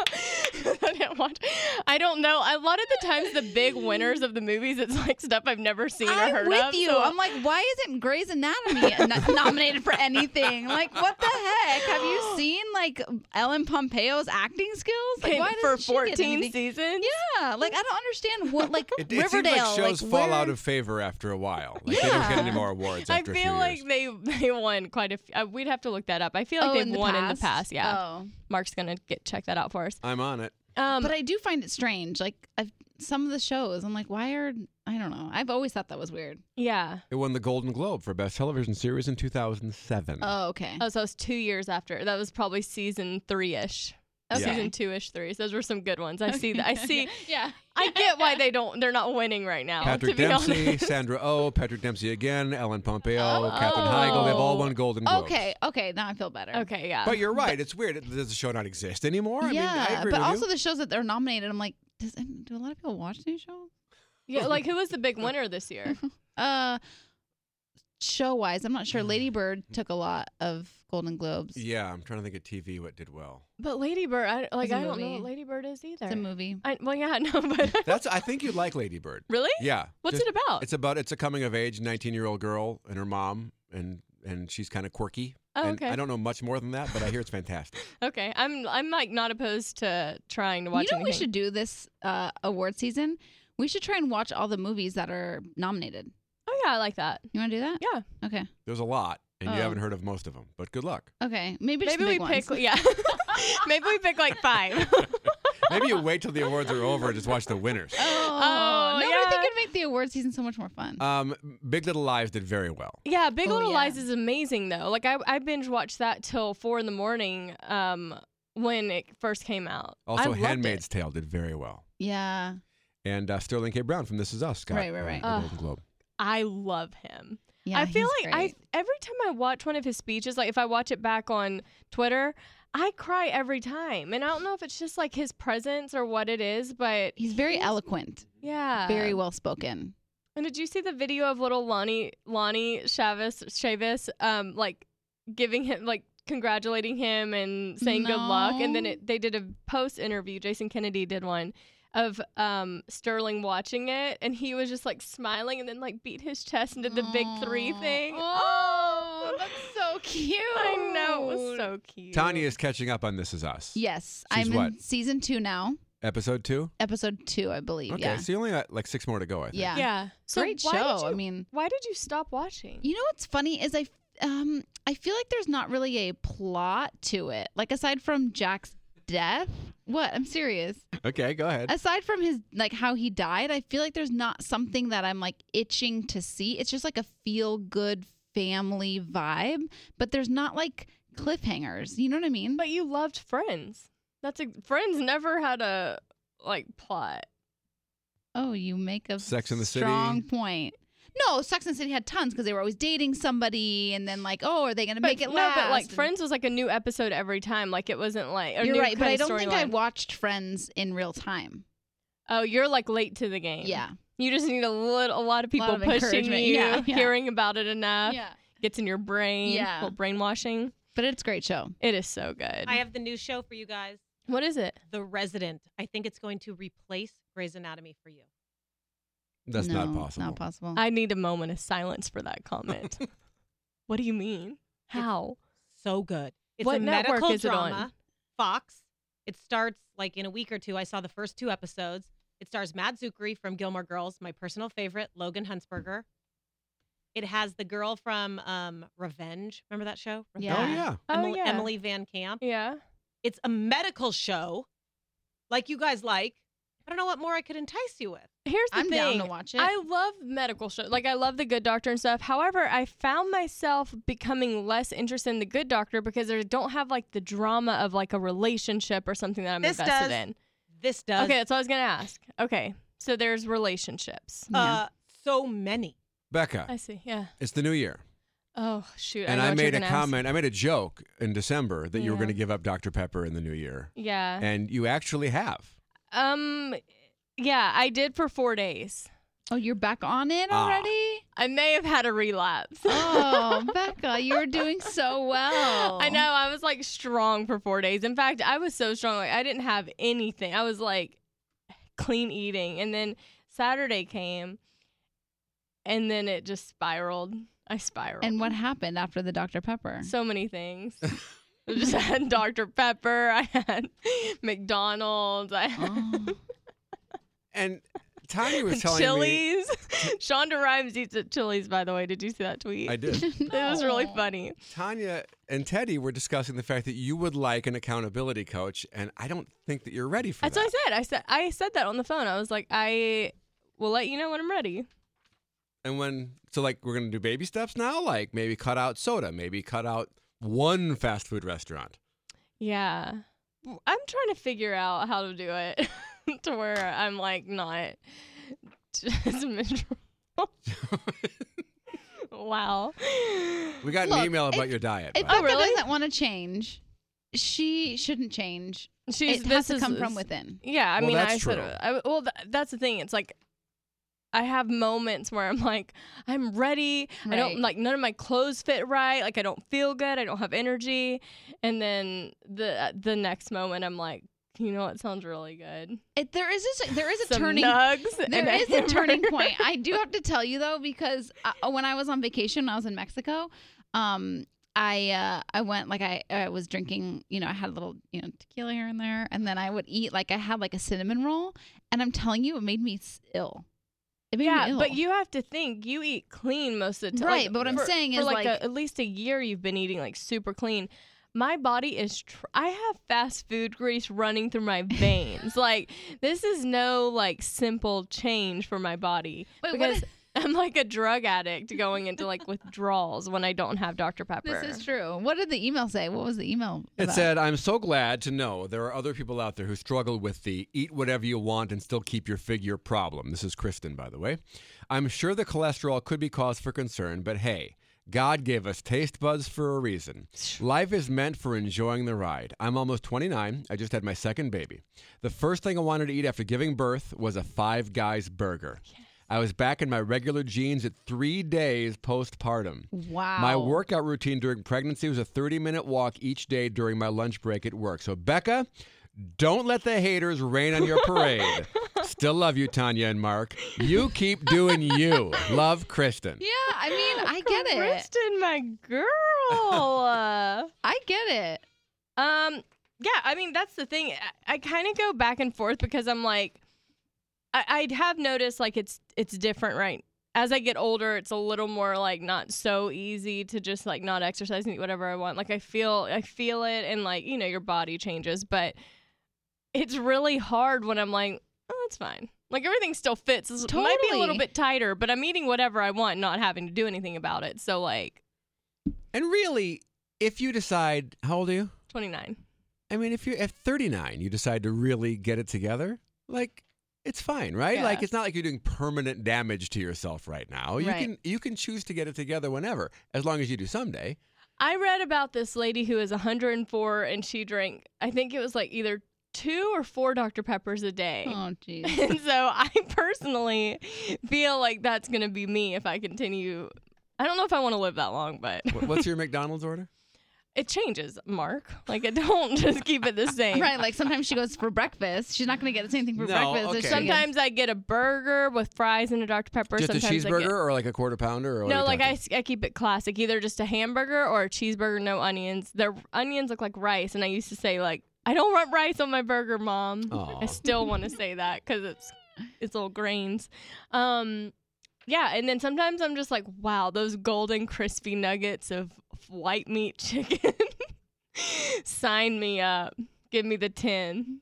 I didn't watch. I don't know. A lot of the times, the big winners of the movies, it's like stuff I've never seen or I'm heard with of. you. so- I'm like, why isn't Grey's Anatomy n- nominated for anything? Like, what the heck? Have you seen like Ellen Pompeo's acting skills? Like, Okay, why for doesn't she get fourteen anything? seasons. Yeah, like I don't understand what like It, it Riverdale. seems like shows like, fall where- out of favor after a while. Like they don't get any Yeah. more awards I after a feel few like years. they they won quite a. F- uh, we'd have to look that up. I feel like Oh, they've in the won past? in the past. Yeah, Oh. Mark's gonna get check that out for us. I'm on it. Um, But I do find it strange. Like I've, some of the shows, I'm like, why are I don't know. I've always thought that was weird. yeah. It won the Golden Globe for Best Television Series in two thousand seven. Oh, okay. Oh, so it was two years after. That was probably season three-ish. Okay. Season two-ish, three. Those were some good ones. I see that. I see. yeah. I get why they don't. They're not winning right now. Patrick to be Dempsey, honest. Sandra Oh, Patrick Dempsey again, Ellen Pompeo, Oh. Katherine Heigl. They've all won Golden Globes. Okay. Okay. Now I feel better. Okay, yeah. But you're right. It's weird. Does the show not exist anymore? I yeah, mean, I agree but with also you. the shows that they're nominated, I'm like, does do a lot of people watch these shows? yeah, like who was the big winner this year? Uh, show wise, I'm not sure. Lady Bird took a lot of Golden Globes. Yeah, I'm trying to think of T V what did well. But Lady Bird, I like. It's a I don't know movie. what Lady Bird is either. It's a movie. I, well, yeah, no, but That's I think you'd like Lady Bird. really, Yeah. what's just- it about? It's about it's a coming of age nineteen year old girl and her mom and and she's kind of quirky. Oh, And okay. I don't know much more than that, but I hear it's fantastic. Okay, I'm I'm like not opposed to trying to watch. You know what we anything. should do this uh, award season? We should try and watch all the movies that are nominated. Oh yeah, I like that. You want to do that? Yeah, Okay. There's a lot, and you Oh. haven't heard of most of them. But good luck. Okay. Maybe just maybe the we big pick. ones. Yeah, maybe we pick like five. Maybe you wait till the awards are over and just watch the winners. Oh, Oh, no, but I think yeah. it'd make the award season so much more fun. Um, Big Little Lies did very well. Yeah, Big Oh, Little yeah. Lies is amazing though. Like I I binge watched that till four in the morning. Um, when it first came out. I Also, loved Handmaid's it. Tale did very well. yeah. And uh, Sterling K. Brown from This Is Us got Right, right, uh, right. the Ugh. Golden Globe. I love him. Yeah. I feel he's like great. I every time I watch one of his speeches, like if I watch it back on Twitter, I cry every time. And I don't know if it's just like his presence or what it is, but He's very eloquent, yeah, very well spoken. And did you see the video of little Lonnie Lonnie Chavis Chavis um like giving him like congratulating him and saying good luck, and then No. it, they did a post interview. Jason Kennedy did one of um Sterling watching it, and he was just like smiling and then like beat his chest and did the big three Aw. thing. Oh, that's so cute. I know, it was so cute. Tanya is catching up on This Is Us. Yes, She's I'm what? in season two now. Episode two? Episode two, I believe. Okay, Yeah. so you only got like six more to go, I think. Yeah. Yeah, so Great why show. Did you, I mean, why did you stop watching? you know what's funny is I um I feel like there's not really a plot to it. Like aside from Jack's death. What? I'm serious. Okay, go ahead. Aside from his like how he died, I feel like there's not something that I'm like itching to see. It's just like a feel good family vibe, but there's not like cliffhangers. You know what I mean? But you loved Friends. That's a Friends never had a like plot. Oh, you make a Sex and the City. strong point. No, Sex and the City had tons because they were always dating somebody, and then like, oh, are they going to make it no, last? but like And- Friends was like a new episode every time. Like it wasn't like a You're new right, but kind I of don't think I storyline. watched Friends in real time. Oh, you're like late to the game. Yeah, You just need a little, a lot of people of pushing encouragement. you, Yeah, yeah. hearing about it enough. yeah, Gets in your brain. Yeah. Little brainwashing. but it's a great show. It is so good. I have the new show for you guys, what is it? The Resident. I think it's going to replace Grey's Anatomy for you. That's No, not possible. Not possible. I need a moment of silence for that comment. What do you mean? How? So good. It's What a network medical is it on? drama. Fox. It starts like in a week or two. I saw the first two episodes. It stars Matt Zuckery from Gilmore Girls, my personal favorite, Logan Huntsberger. It has the girl from um, Revenge. Remember that show? Oh, Yeah. yeah. Oh, Emily, yeah. Emily Van Camp. Yeah. It's a medical show like you guys like. I don't know what more I could entice you with. Here's the I'm thing. down to watch it. I love medical shows. Like I love The Good Doctor and stuff. However, I found myself becoming less interested in The Good Doctor because they don't have like the drama of like a relationship or something that I'm This invested does. in. This does Okay, that's what I was gonna ask. Okay, so there's relationships. Yeah. uh, so many. Becca, I see. Yeah. it's the new year. Oh shoot. And I, know I what you're made a gonna ask. comment, I made a joke in December that you were Yeah. going to give up Doctor Pepper in the new year. Yeah. And you actually have. Um. Yeah, I did for four days. oh, you're back on it Ah. already? I may have had a relapse. Oh, Becca, you're doing so well. I know. I was like strong for four days. In fact, I was so strong. Like I didn't have anything. I was like clean eating. And then Saturday came and then it just spiraled. I spiraled. And what happened after the Doctor Pepper? So many things. I just had Doctor Pepper. I had McDonald's. I had Oh. And Tanya was telling me. Chili's. Shonda Rhimes eats at Chili's, by the way. Did you see that tweet? I did. It was really funny. Tanya and Teddy were discussing the fact that you would like an accountability coach, and I don't think that you're ready for That's that. what I said. I said I said that on the phone. I was like, I will let you know when I'm ready. And when, so like, we're going to do baby steps now? Like maybe cut out soda, maybe cut out one fast food restaurant. Yeah. I'm trying to figure out how to do it to where I'm like not just miserable. Wow. We got Look, an email about if- your diet. If by the Oh, Becca way. really? doesn't want to change, she shouldn't change. She's It has this to is- come from within. Yeah, I Well, mean, that's I said, true. I, well, th- that's the thing. It's like I have moments where I'm like, I'm ready. I Right. don't like none of my clothes fit right. Like I don't feel good. I don't have energy. And then the the next moment, I'm like, you know what sounds really good? It, there is this, there is a Some turning. nugs. There and is a turning hamburger. point. I do have to tell you though, because uh, when I was on vacation, when I was in Mexico, um, I uh, I went like I, I was drinking, you know, I had a little, you know, tequila here and there, and then I would eat like I had like a cinnamon roll, and I'm telling you, it made me s- ill. It made Yeah, me ill. but you have to think you eat clean most of the time. Right, but what I'm for, saying for is, like, like- a, at least a year you've been eating like super clean. My body is. Tr- I have fast food grease running through my veins. Like this is no like simple change for my body Wait, what because is- I'm like a drug addict going into like withdrawals when I don't have Doctor Pepper. This is true. What did the email say? What was the email? It about? said, I'm so glad to know there are other people out there who struggle with the eat whatever you want and still keep your figure problem. This is Kristen, by the way. I'm sure the cholesterol could be cause for concern, but hey, God gave us taste buds for a reason. Life is meant for enjoying the ride. I'm almost twenty-nine. I just had my second baby. The first thing I wanted to eat after giving birth was a Five Guys burger. I was back in my regular jeans at three days postpartum. Wow. My workout routine during pregnancy was a thirty-minute walk each day during my lunch break at work. So, Becca, don't let the haters rain on your parade. Still love you, Tanya and Mark. You keep doing you. Love, Kristen. Yeah, I mean, I get it. Kristen, my girl. Uh, I get it. Um, yeah, I mean, that's the thing. I, I kind of go back and forth because I'm like, I, I have noticed like it's it's different, right? As I get older, it's a little more like not so easy to just like not exercise and eat whatever I want. Like I feel I feel it and like, you know, your body changes, but it's really hard when I'm like, oh, that's fine. Like everything still fits. It might be a little Totally. bit tighter, but I'm eating whatever I want, not having to do anything about it. So like And really, if you decide, how old are you? twenty-nine. I mean, if you're at thirty-nine, you decide to really get it together, like, it's fine, right? Yeah. Like, it's not like you're doing permanent damage to yourself right now. You Right. can you can choose to get it together whenever, as long as you do someday. I read about this lady who is one hundred four and she drank, I think it was like either two or four Doctor Peppers a day. Oh, jeez. And so I personally feel like that's going to be me if I continue. I don't know if I want to live that long, but Wh- What's your McDonald's order? it changes, Mark. Like, I don't just keep it the same. Right, like sometimes she goes for breakfast. She's not going to get the same thing for No, breakfast. as okay. she gets- Sometimes I get a burger with fries and a Doctor Pepper. Just a Sometimes I cheeseburger get- or like a quarter pounder? Or what are No, we like I, talking? I keep it classic. Either just a hamburger or a cheeseburger, no onions. Their onions look like rice, and I used to say like, I don't want rice on my burger, Mom. Aw. I still want to say that because it's it's little grains. Um, yeah, and then sometimes I'm just like, wow, those golden crispy nuggets of white meat chicken. Sign me up. Give me the ten.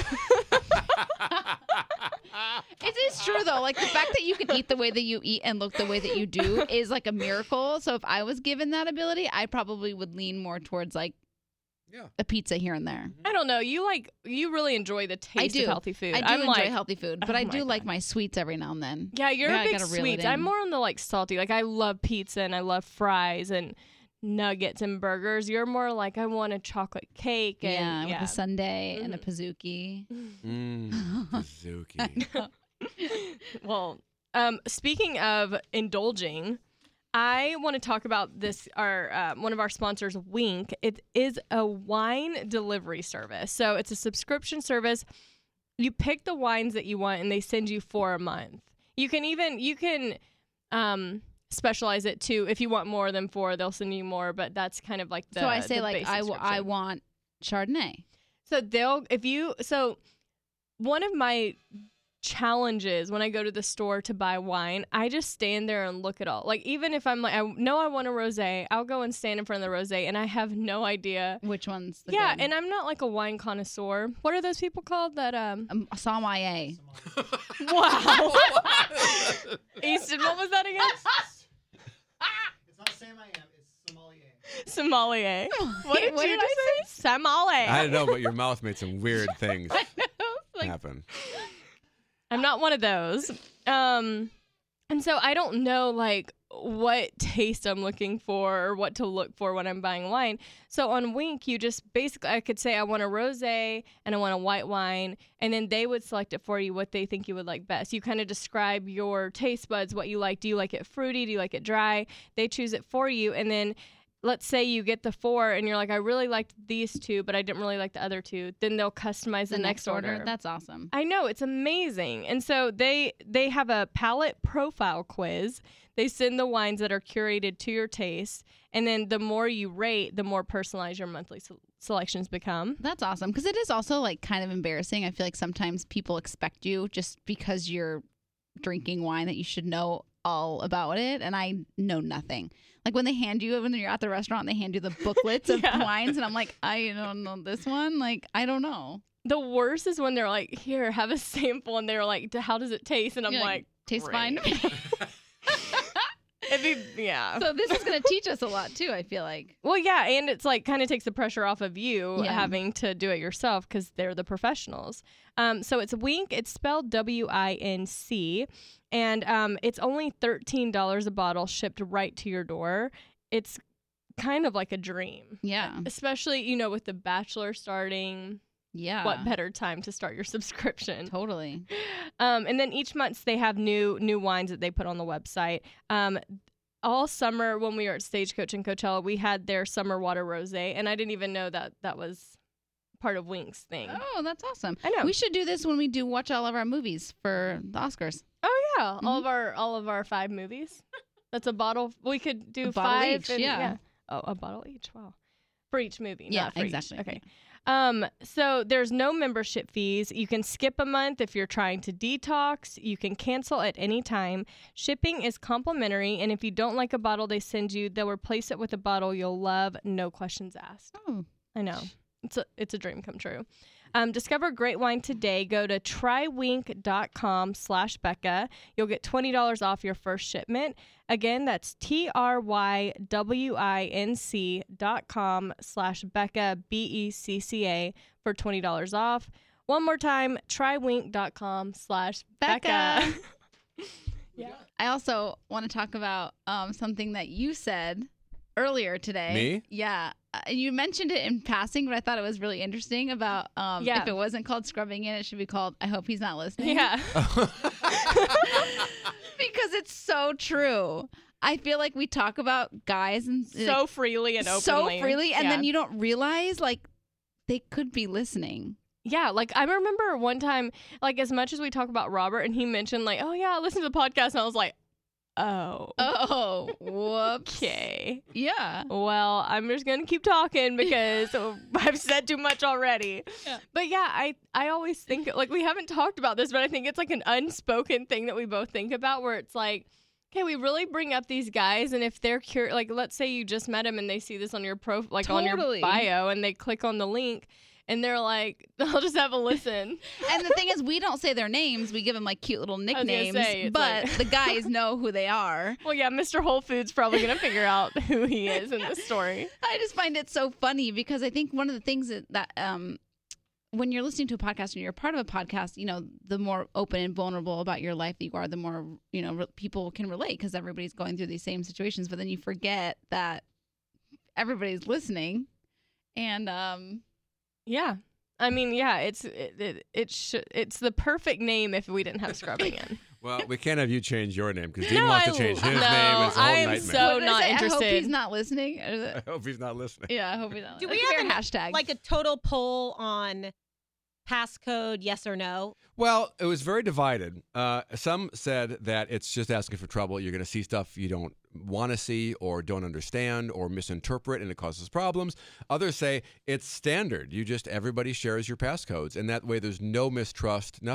It is true though. Like the fact that you can eat the way that you eat and look the way that you do is like a miracle. So if I was given that ability, I probably would lean more towards like Yeah. a pizza here and there. I don't know. You like you really enjoy the taste do. of healthy food. I do I'm enjoy like, healthy food, but oh I my do like God. my sweets every now and then. Yeah, you're Yeah, a I big gotta reel it sweets. I'm in. more on the like salty. Like I love pizza and I love fries and nuggets and burgers. You're more like I want a chocolate cake and Yeah, yeah. with a sundae and a Mhm. pizookie. Mm, Suzuki. Well, um, speaking of indulging, I want to talk about this. Our uh, one of our sponsors, Wink. It is a wine delivery service. So it's a subscription service. You pick the wines that you want, and they send you four a month. You can even you can um, specialize it too. If you want more than four, they'll send you more. But that's kind of like the so I say the like base I, w- I subscription. want Chardonnay. So they'll if you so one of my challenges when I go to the store to buy wine. I just stand there and look at all. Like, even if I'm like, I know I want a rosé, I'll go and stand in front of the rosé, and I have no idea Which one's the yeah, good? and I'm not like a wine connoisseur. What are those people called that um um, sommelier. wow. Easton, what was that again? It's not Sam I am, it's sommelier. Sommelier. What did, What you did I just say? Sommelier. I don't know, but your mouth made some weird things Like, happen. I'm not one of those. Um, and so I don't know like what taste I'm looking for or what to look for when I'm buying wine. So on Wink, you just basically, I could say I want a rosé and I want a white wine, and then they would select it for you what they think you would like best. You kind of describe your taste buds, what you like. Do you like it fruity? Do you like it dry? They choose it for you, and then let's say you get the four and you're like, I really liked these two, but I didn't really like the other two. Then they'll customize the, the next order. That's awesome. I know, it's amazing. And so they they have a palate profile quiz. They send the wines that are curated to your taste, and then the more you rate, the more personalized your monthly se- selections become. That's awesome, because it is also like kind of embarrassing. I feel like sometimes people expect you just because you're drinking wine that you should know all about it, and I know nothing. Like when they hand you, when you're at the restaurant, they hand you the booklets of Yeah. wines, and I'm like, I don't know this one. Like, I don't know. The worst is when they're like, here, have a sample, and they're like, how does it taste? And I'm You're like, tastes fine to me. it'd be, yeah. So this is going to teach us a lot too, I feel like. Well, yeah, and it's like kind of takes the pressure off of you Yeah. having to do it yourself because they're the professionals. Um, so it's Wink. It's spelled W I N C, and um, it's only thirteen dollars a bottle shipped right to your door. It's kind of like a dream. Yeah. Especially, you know, with The Bachelor starting. Yeah. What better time to start your subscription? Totally. Um, and then each month they have new new wines that they put on the website. Um, all summer when we were at Stagecoach and Coachella, we had their summer water rosé, and I didn't even know that that was part of Wink's thing. Oh, that's awesome. I know. We should do this when we do watch all of our movies for the Oscars. Oh yeah, all Mm-hmm. of our all of our five movies. That's a bottle. We could do A bottle five. each, and- yeah. Oh, a bottle each. Wow. For each movie. Yeah, not for exactly. Each. Okay. Um, so there's no membership fees. You can skip a month if you're trying to detox. You can cancel at any time. Shipping is complimentary, and if you don't like a bottle they send you, they'll replace it with a bottle you'll love, no questions asked. Oh. I know. It's a, it's a dream come true. Um, discover great wine today. Go to trywink.com slash Becca. You'll get twenty dollars off your first shipment. Again, that's T-R-Y-W-I-N-C dot com slash Becca, B E C C A, for twenty dollars off. One more time, trywink.com slash Becca. Becca. Yeah. I also want to talk about um, something that you said earlier today. Me? Yeah. Uh, you mentioned it in passing, but I thought it was really interesting about um, Yeah. if it wasn't called scrubbing in, it should be called I hope he's not listening. Yeah. Because it's so true. I feel like we talk about guys and So freely and so openly. freely, and Yeah. then you don't realize like they could be listening. Yeah, like I remember one time, like as much as we talk about Robert, and he mentioned like, oh yeah, I listened to the podcast, and I was like, oh, Oh, whoops. okay. Yeah. Well, I'm just gonna keep talking because I've said too much already. Yeah. But yeah, I I always think like we haven't talked about this, but I think it's like an unspoken thing that we both think about, where it's like, okay, we really bring up these guys, and if they're curious, like let's say you just met them and they see this on your pro, like on Totally. your bio, and they click on the link. And they're like, I'll just have a listen. And the thing is, we don't say their names. We give them like cute little was gonna nicknames. say, it's but like- the guys know who they are. Well, yeah, Mister Whole Foods probably going to figure out who he is in this story. I just find it so funny because I think one of the things that, that um, when you're listening to a podcast and you're part of a podcast, you know, the more open and vulnerable about your life that you are, the more, you know, re- people can relate because everybody's going through these same situations. But then you forget that everybody's listening. And, um, Yeah. I mean, yeah, it's it, it, it should it's the perfect name if we didn't have scrubbing in. Well, we can't have you change your name because Dean No, wants I to change his no, name. It's a whole I am nightmare. so- what did I not say? I hope interested. he's not listening. Or is it- I hope he's not listening. yeah, I hope he's not Do listening. we Let's have compare hashtags. Like a total poll on passcode, yes or no? Well, it was very divided. Uh, some said that it's just asking for trouble. You're going to see stuff you don't want to see or don't understand or misinterpret, and it causes problems. Others say it's standard. You just, everybody shares your passcodes, and that way there's no mistrust, nothing.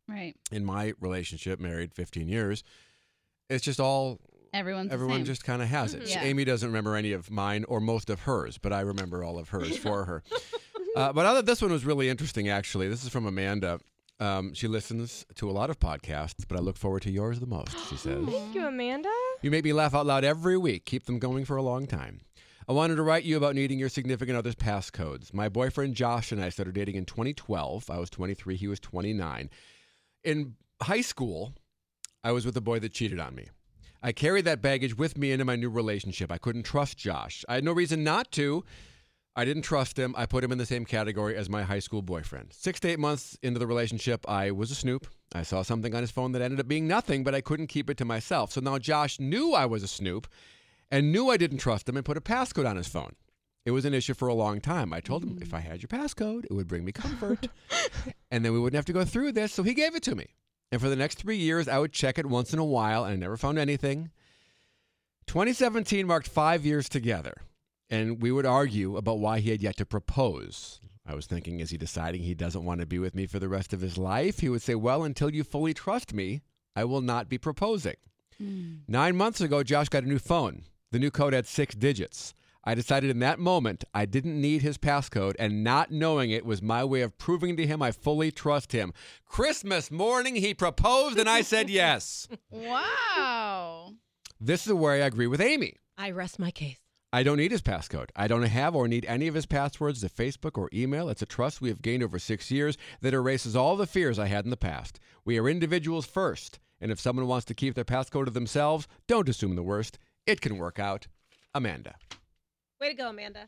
Right. In my relationship, married fifteen years, it's just all Everyone's the everyone same. just kind of has it. Mhm. Yeah. Amy doesn't remember any of mine or most of hers, but I remember all of hers for her. Uh, but other, this one was really interesting, actually. This is from Amanda. Um, she listens to a lot of podcasts, but I look forward to yours the most, she says. Thank you, Amanda. You make me laugh out loud every week. Keep them going for a long time. I wanted to write you about needing your significant other's passcodes. My boyfriend Josh and I started dating in twenty twelve. I was twenty-three. He was twenty-nine. In high school, I was with a boy that cheated on me. I carried that baggage with me into my new relationship. I couldn't trust Josh. I had no reason not to. I didn't trust him. I put him in the same category as my high school boyfriend. Six to eight months into the relationship, I was a snoop. I saw something on his phone that ended up being nothing, but I couldn't keep it to myself. So now Josh knew I was a snoop and knew I didn't trust him and put a passcode on his phone. It was an issue for a long time. I told him if I had your passcode, it would bring me comfort. And then we wouldn't have to go through this. So he gave it to me. And for the next three years, I would check it once in a while, and I never found anything. twenty seventeen marked five years together, and we would argue about why he had yet to propose. I was thinking, is he deciding he doesn't want to be with me for the rest of his life? He would say, well, until you fully trust me, I will not be proposing. Mm. Nine months ago, Josh got a new phone. The new code had six digits. I decided in that moment I didn't need his passcode, and not knowing it was my way of proving to him I fully trust him. Christmas morning, he proposed, and I said yes. Wow. This is where I agree with Amy. I rest my case. I don't need his passcode. I don't have or need any of his passwords to Facebook or email. It's a trust we have gained over six years that erases all the fears I had in the past. We are individuals first, and if someone wants to keep their passcode to themselves, don't assume the worst. It can work out. Amanda. Way to go, Amanda.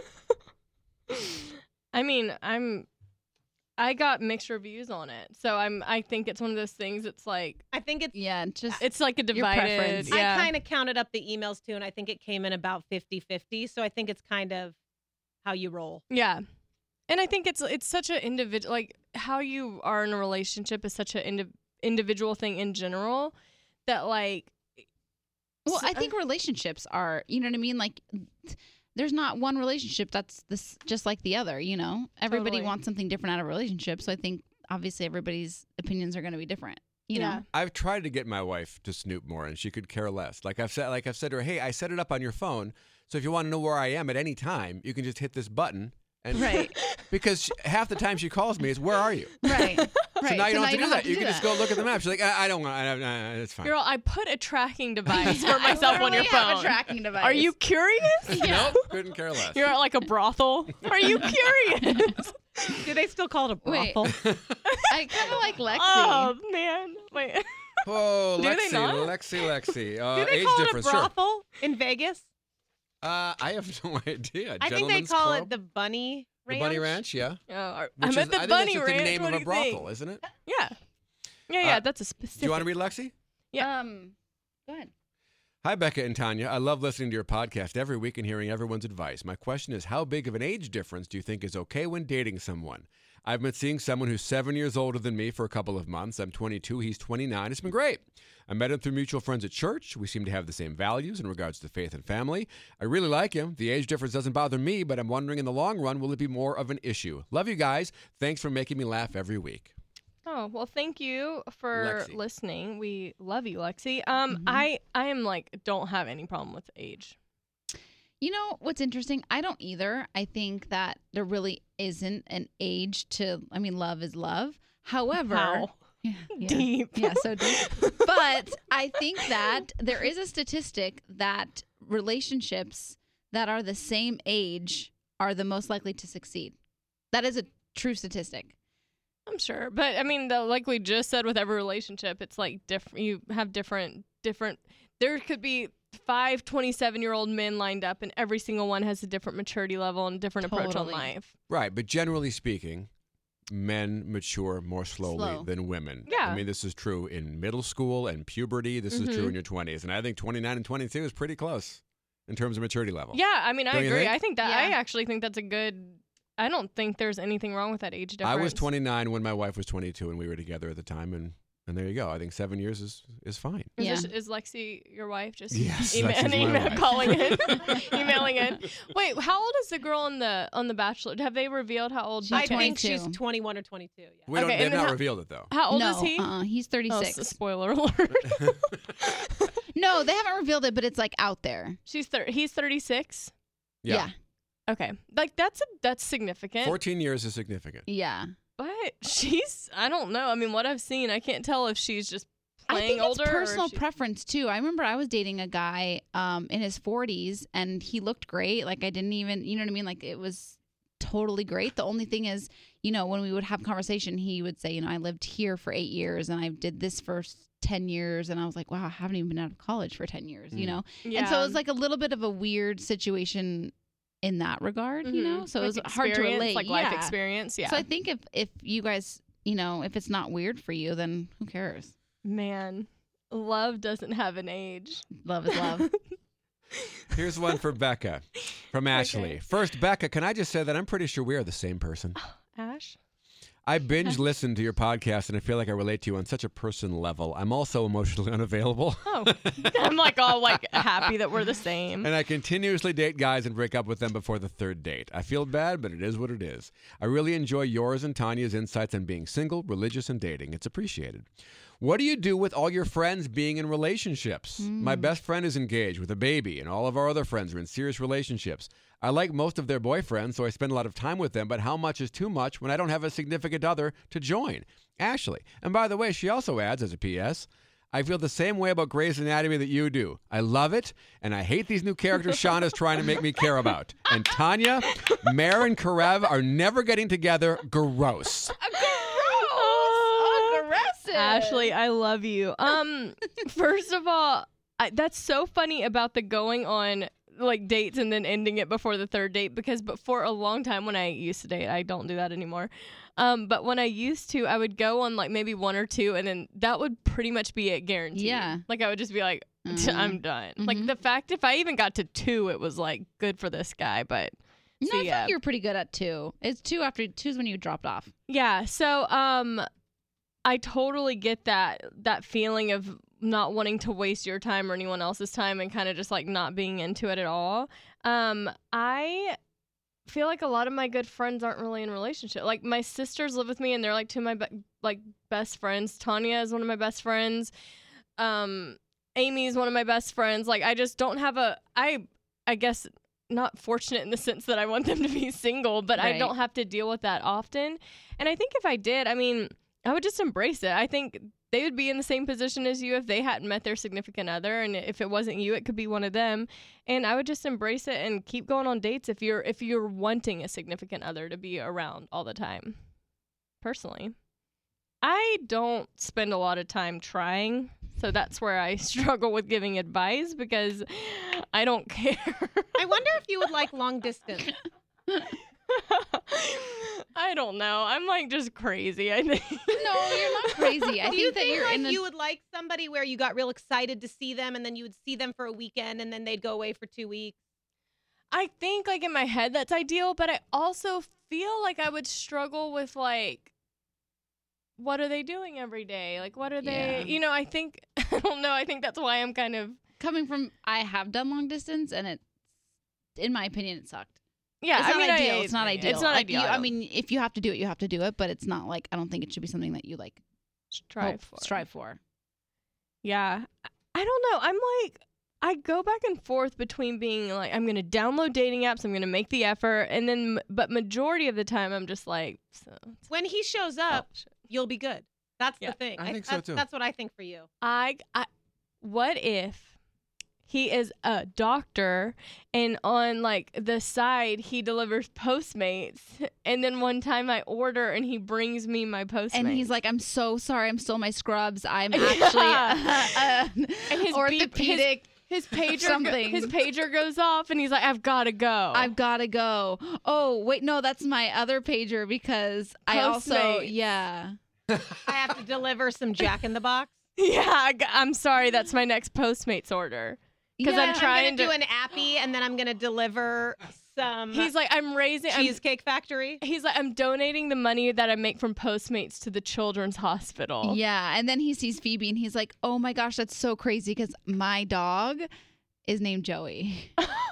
I mean, I'm I got mixed reviews on it. So I'm I think it's one of those things it's like I think it's Yeah, just it's like a Your divided preference. yeah. I kind of counted up the emails too, and I think it came in about fifty-fifty. So I think it's kind of how you roll. Yeah. And I think it's it's such an individual like how you are in a relationship is such an indi- individual thing in general that like Well, so- I think relationships are, you know what I mean? Like, there's not one relationship that's this just like the other, you know? Everybody Totally. wants something different out of a relationship. So I think obviously everybody's opinions are going to be different, you Yeah. know? I've tried to get my wife to snoop more, and she could care less. Like I've said, like I've said to her, hey, I set it up on your phone, so if you want to know where I am at any time, you can just hit this button. And Right. Because she, half the time she calls me is, where are you? Right. Right. So now you don't have to do that. You can do just go look at the map. She's like, I, I don't want. I, I, it's fine. girl, I put a tracking device for myself on your literally have phone. a tracking device. Are you curious? Nope, couldn't care less. You're at like a brothel. Are you curious? Do they still call it a Wait. brothel? I kind of like Lexi. Oh man. Wait. Oh, Do they Lexi, not? Lexi, Lexi. Uh, Do they age call it a difference, sure. brothel in Vegas? Uh, I have no idea. I think they Gentlemen's call club? it the Bunny the Ranch. Bunny Ranch. Yeah. Oh, are- Which I'm is, at the I think bunny that's just ranch. the name what of do a you brothel, think? isn't it? Yeah. Yeah, yeah, Uh, that's a specific. Do you want to read Lexi? Yeah. Um, go ahead. Hi, Becca and Tanya. I love listening to your podcast every week and hearing everyone's advice. My question is, how big of an age difference do you think is okay when dating someone? I've been seeing someone who's seven years older than me for a couple of months. I'm twenty-two. He's twenty-nine. It's been great. I met him through mutual friends at church. We seem to have the same values in regards to faith and family. I really like him. The age difference doesn't bother me, but I'm wondering in the long run, will it be more of an issue? Love you guys. Thanks for making me laugh every week. Oh, well, thank you for Lexi. listening. We love you, Lexi. Um, Mhm. I I am like don't have any problem with age. You know what's interesting? I don't either. I think that there really isn't an age to, I mean, love is love. However, Wow. yeah, yeah, Deep. yeah, so deep. But I think that there is a statistic that relationships that are the same age are the most likely to succeed. That is a true statistic. I'm sure, but I mean, the, like we just said, with every relationship, it's like different. You have different, different. There could be five twenty-seven-year-old men lined up, and every single one has a different maturity level and different approach on Totally. life. Right, but generally speaking, men mature more slowly Slow. than women. Yeah. I mean, this is true in middle school and puberty. This is true Mhm. in your twenties. And I think twenty-nine and twenty-two is pretty close in terms of maturity level. Yeah, I mean, I Don't you agree. think? I think that I Yeah. actually think that's a good. I don't think there's anything wrong with that age difference. I was twenty-nine when my wife was twenty-two, and we were together at the time, and And there you go. I think seven years is, is fine. Is, Yeah. this, is Lexi your wife? Just Yes, email, Lexi's my email, wife. calling in, emailing in. Wait, how old is the girl on the on the Bachelor? Have they revealed how old? She's I Bachelor- think twenty-two. she's twenty-one or twenty-two. Yeah. We don't, Okay, they've and then not how- revealed it, though. How old no, is he? Uh-uh, he's Oh, thirty-six. s- spoiler alert. No, they haven't revealed it, but it's like out there. She's thir- he's thirty-six. Yeah. Okay, like that's a that's significant. fourteen years is significant. Yeah. But she's I don't know. I mean, what I've seen, I can't tell if she's just I playing think it's older. or if personal she- preference too. I remember I was dating a guy um, in his forties, and he looked great. Like I didn't even, you know what I mean? Like it was totally great. The only thing is, you know, when we would have conversation, he would say, you know, I lived here for eight years, and I did this for s- ten years, and I was like, wow, I haven't even been out of college for ten years, you Mm. know. Yeah. And so it was like a little bit of a weird situation in that regard, you know. Mhm. So Like it was hard to experience, relate, like life yeah. experience. Yeah. So I think if if you guys, you know, if it's not weird for you, then who cares? Man, love doesn't have an age. Love is love. Here's one for Becca from Ashley. First, Becca, can I just say that I'm pretty sure we are the same person? Ash. I binge listen to your podcast, and I feel like I relate to you on such a personal level. I'm also emotionally unavailable. Oh, I'm like all like happy that we're the same. And I continuously date guys and break up with them before the third date. I feel bad, but it is what it is. I really enjoy yours and Tanya's insights on being single, religious, and dating. It's appreciated. What do you do with all your friends being in relationships? My best friend is engaged with a baby, and all of our other friends are in serious relationships. I like most of their boyfriends, so I spend a lot of time with them, but how much is too much when I don't have a significant other to join? Ashley. And by the way, she also adds as a P S, I feel the same way about Grey's Anatomy that you do. I love it, and I hate these new characters Shauna's trying to make me care about. And Tanya, Mare, and Karev are never getting together. Gross. Oh, Aggressive. Ashley, I love you. Um, first of all, I, that's so funny about the going on like dates and then ending it before the third date, because but for a long time when I used to date, I don't do that anymore. Um, but when I used to, I would go on like maybe one or two, and then that would pretty much be it, guaranteed. Yeah. Like I would just be like, Mhm. I'm done. Like Mhm. the fact if I even got to two, it was like good for this guy, but. No, so, I feel yeah. like you're pretty good at two. It's two after two's when you dropped off. Yeah, so um I totally get that that feeling of not wanting to waste your time or anyone else's time and kind of just like not being into it at all. Um I feel like a lot of my good friends aren't really in a relationship. Like my sisters live with me and they're like two of my be- like best friends. Tanya is one of my best friends. Um Amy is one of my best friends. Like I just don't have a I I guess not fortunate in the sense that I want them to be single, but I Right. don't have to deal with that often. And I think if I did, I mean, I would just embrace it. I think they would be in the same position as you if they hadn't met their significant other, and if it wasn't you, it could be one of them. And I would just embrace it and keep going on dates if you're if you're wanting a significant other to be around all the time. Personally, I don't spend a lot of time trying, so that's where I struggle with giving advice because I don't care. I wonder if you would like long distance. I don't know. I'm like just crazy, I think. No, you're not crazy. I Do you think that think you're like in a you would like somebody where you got real excited to see them, and then you would see them for a weekend, and then they'd go away for two weeks? I think like in my head that's ideal, but I also feel like I would struggle with like what are they doing every day? Like what are they, Yeah. you know, I think I don't know, I think that's why I'm kind of coming from. I have done long distance, and it, in my opinion, it sucked. yeah, it's I not mean ideal. I, it's not ideal. It's not Like, ideal. you- I mean, if you have to do it, you have to do it. But it's not like I don't think it should be something that you like strive hope- for. strive for. Yeah. I- I don't know. I'm like I go back and forth between being like I'm going to download dating apps, I'm going to make the effort, and then but majority of the time I'm just like so, When he shows up, oh, shit. you'll be good. That's Yeah. the thing. I think so, that's, too. That's what I think for you. I, I what if he is a doctor and on like the side he delivers Postmates, and then one time I order and he brings me my Postmates, And he's like, "I'm so sorry. I'm still in my scrubs. I'm Yeah. actually uh, And his beep- orthopedic. his pager go- something. his pager goes off and he's like, I've got to go. I've got to go. Oh wait, no, that's my other pager because I also Postmates. yeah. I have to deliver some Jack in the Box. yeah, I, am sorry, that's my next Postmates order. 'Cause I'm Yeah. trying I'm gonna to- do an appy, and then I'm gonna deliver some He's like, I'm raising I'm- Cheesecake Factory. He's like, I'm donating the money that I make from Postmates to the Children's Hospital. Yeah, and then he sees Phoebe and he's like, "Oh my gosh, that's so crazy because my dog is named Joey."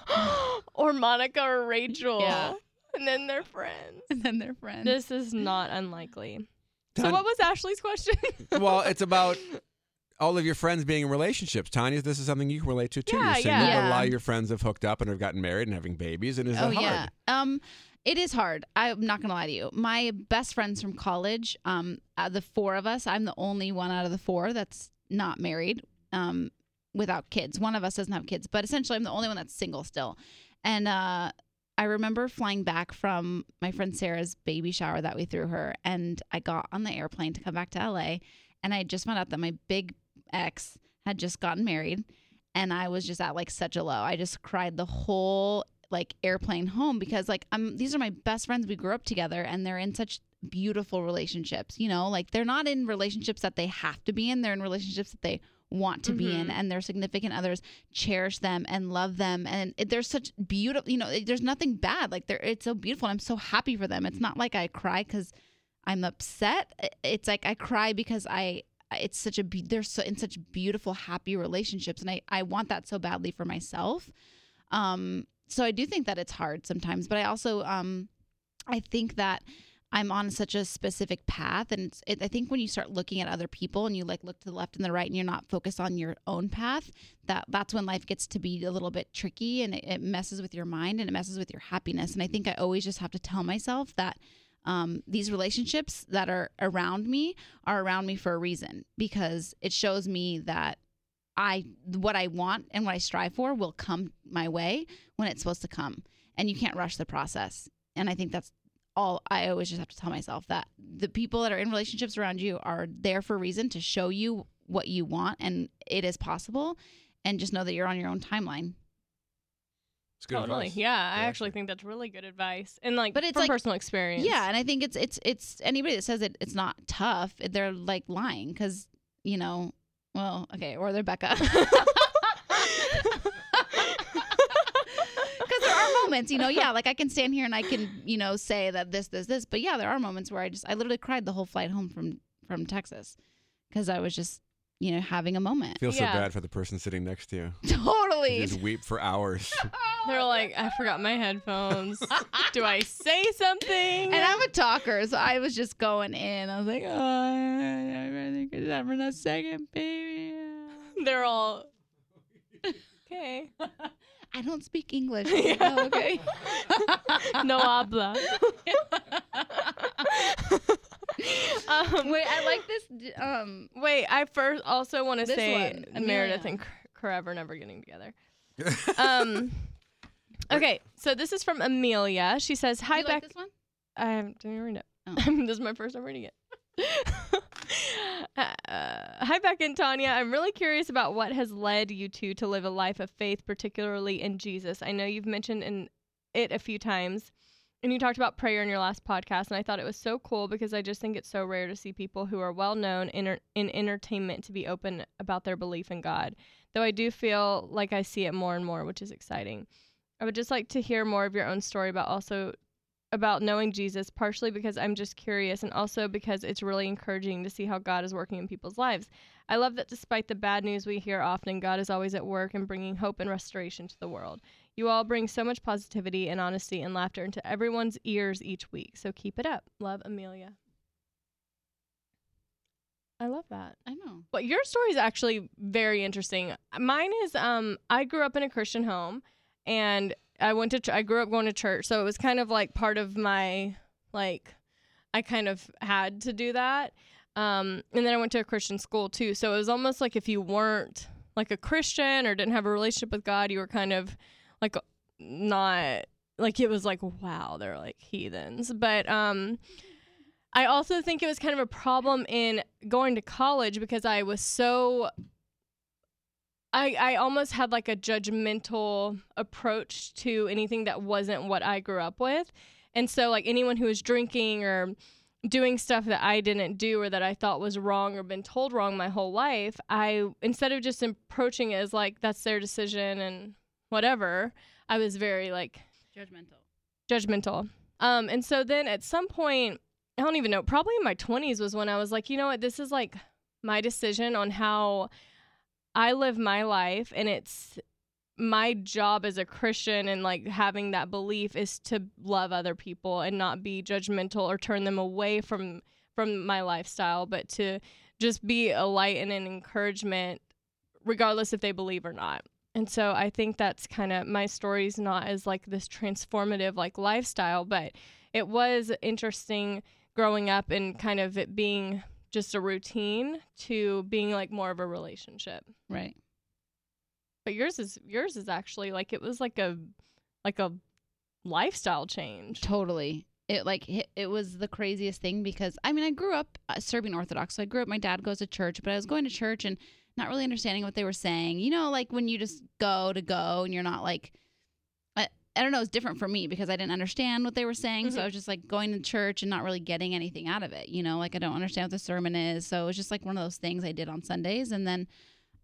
Or Monica or Rachel. Yeah. And then they're friends. And then they're friends. This is not unlikely. So Ton- what was Ashley's question? Well, it's about all of your friends being in relationships. Tanya, this is something you can relate to too. Yeah, You're saying yeah. that a lot Yeah. of your friends have hooked up and have gotten married and having babies, and is Oh that hard? yeah. Um, it is hard. I'm not gonna lie to you. My best friends from college, um, out of the four of us, I'm the only one out of the four that's not married, um, without kids. One of us doesn't have kids, but essentially, I'm the only one that's single still. And uh, I remember flying back from my friend Sarah's baby shower that we threw her, and I got on the airplane to come back to L A, and I just found out that my big ex had just gotten married, and I was just at like such a low. I just cried the whole like airplane home because like I'm these are my best friends. We grew up together, and they're in such beautiful relationships. You know, like they're not in relationships that they have to be in. They're in relationships that they want to be in, Mhm. and their significant others cherish them and love them, and it, there's such beautiful, you know, it- there's nothing bad, like they're it's so beautiful, and I'm so happy for them. It's not like I cry because I'm upset. I- it's like I cry because I it's such a be- they're so in such beautiful happy relationships, and I I want that so badly for myself. Um so I do think that it's hard sometimes, but I also um I think that I'm on such a specific path, and it's, it, I think when you start looking at other people and you like look to the left and the right, and you're not focused on your own path, that that's when life gets to be a little bit tricky, and it, it messes with your mind and it messes with your happiness. And I think I always just have to tell myself that um, these relationships that are around me are around me for a reason, because it shows me that I what I want and what I strive for will come my way when it's supposed to come, and you can't rush the process. And I think that's all I always just have to tell myself, that the people that are in relationships around you are there for a reason, to show you what you want, and it is possible, and just know that you're on your own timeline. It's good Totally. advice. Yeah, I Yeah, actually think that's really good advice. And like But it's from like- personal experience. Yeah, and I think it's it's it's anybody that says that it's not tough, they're like lying, because you know, well, okay, or they're Becca. Because there are moments, you know, yeah, like I can stand here and I can, you know, say that this, this, this, but yeah, there are moments where I just, I literally cried the whole flight home from from Texas, because I was just, you know, having a moment. Feel so Yeah. bad for the person sitting next to you. Totally. You just weep for hours. They're like, I forgot my headphones. Do I say something? And I'm a talker, so I was just going in. I was like, oh, I really could have a second, baby. They're all okay. I don't speak English. Yeah. Oh, okay. No habla. um, Wait, I like this. d- Um, wait, I first also want to This say one, Meredith Amelia. and Forever never getting together. Um. Okay, so this is from Amelia. She says, do "Hi, you like Beck." this one? I didn't read it. Oh. this is my first time reading it. uh, hi, Beck and Tanya. I'm really curious about what has led you two to live a life of faith, particularly in Jesus. I know you've mentioned in it a few times, and you talked about prayer in your last podcast, and I thought it was so cool because I just think it's so rare to see people who are well known in, in entertainment to be open about their belief in God, though I do feel like I see it more and more, which is exciting. I would just like to hear more of your own story about also about knowing Jesus, partially because I'm just curious and also because it's really encouraging to see how God is working in people's lives. I love that despite the bad news we hear often, God is always at work and bringing hope and restoration to the world. You all bring so much positivity and honesty and laughter into everyone's ears each week, so keep it up. Love, Amelia. I love that. I know. But your story is actually very interesting. Mine is um I grew up in a Christian home, and I went to ch- I grew up going to church, so it was kind of like part of my like I kind of had to do that. Um and then I went to a Christian school too. So it was almost like if you weren't like a Christian or didn't have a relationship with God, you were kind of like not like it was like wow, they're like heathens. But um I also think it was kind of a problem in going to college because I was so I I almost had like a judgmental approach to anything that wasn't what I grew up with. And so like anyone who was drinking or doing stuff that I didn't do or that I thought was wrong or been told wrong my whole life, I instead of just approaching it as like that's their decision and whatever, I was very like Judgmental. Judgmental. Um, and so then at some point, I don't even know, probably in my twenties was when I was like, you know what, this is like my decision on how I live my life, and it's my job as a Christian and like having that belief is to love other people and not be judgmental or turn them away from from my lifestyle, but to just be a light and an encouragement regardless if they believe or not. And so I think that's kind of my story's not as like this transformative like lifestyle, but it was interesting growing up and kind of it being just a routine to being like more of a relationship. Right. But yours is yours is actually like it was like a like a lifestyle change. Totally. It like it, it was the craziest thing because I mean I grew up uh, Serbian Orthodox, so I grew up. My dad goes to church, but I was going to church and not really understanding what they were saying. You know, like when you just go to go and you're not like I, I don't know. It's different for me because I didn't understand what they were saying, Mm-hmm. so I was just like going to church and not really getting anything out of it. You know, like I don't understand what the sermon is, so it was just like one of those things I did on Sundays, and then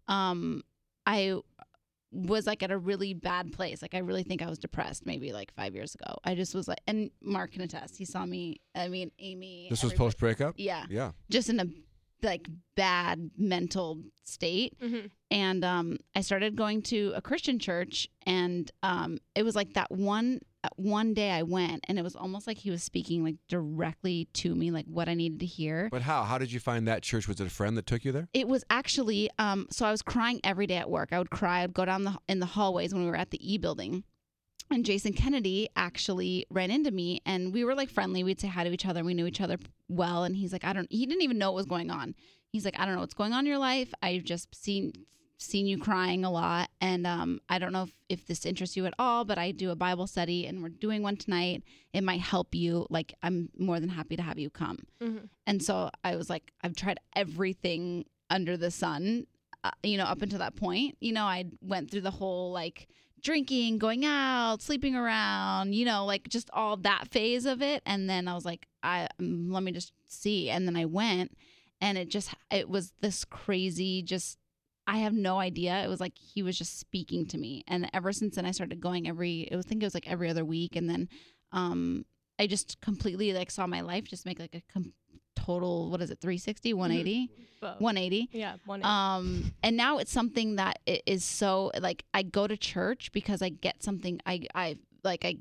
um I was like at a really bad place. Like I really think I was depressed maybe like five years ago. I just was like, and Mark can attest. He saw me. I mean, Amy. This was everybody- post breakup? Yeah. Yeah. Just in a like bad mental state. Mm-hmm. And um, I started going to a Christian church, and um, it was like that one uh, one day I went, and it was almost like he was speaking like directly to me, like what I needed to hear. But how? How did you find that church? Was it a friend that took you there? It was actually um, so I was crying every day at work. I would cry. I'd go down the in the hallways when we were at the E building. And Jason Kennedy actually ran into me, and we were like friendly. We'd say hi to each other. We knew each other well. And he's like, I don't, he didn't even know what was going on. He's like, I don't know what's going on in your life. I've just seen, seen you crying a lot. And um, I don't know if, if this interests you at all, but I do a Bible study and we're doing one tonight. It might help you. Like, I'm more than happy to have you come. Mm-hmm. And so I was like, I've tried everything under the sun, uh, you know, up until that point. You know, I went through the whole like, drinking, going out, sleeping around, you know, like just all that phase of it. And then I was like, I um, let me just see. And then I went, and it just, it was this crazy, just, I have no idea. It was like he was just speaking to me. And ever since then, I started going every, I think it was like every other week. And then um, I just completely like saw my life just make like a com- total, what is it, three sixty, one eighty? Both. one eighty. Yeah, one. Um, and now it's something that i- is so like I go to church because I get something. I I like I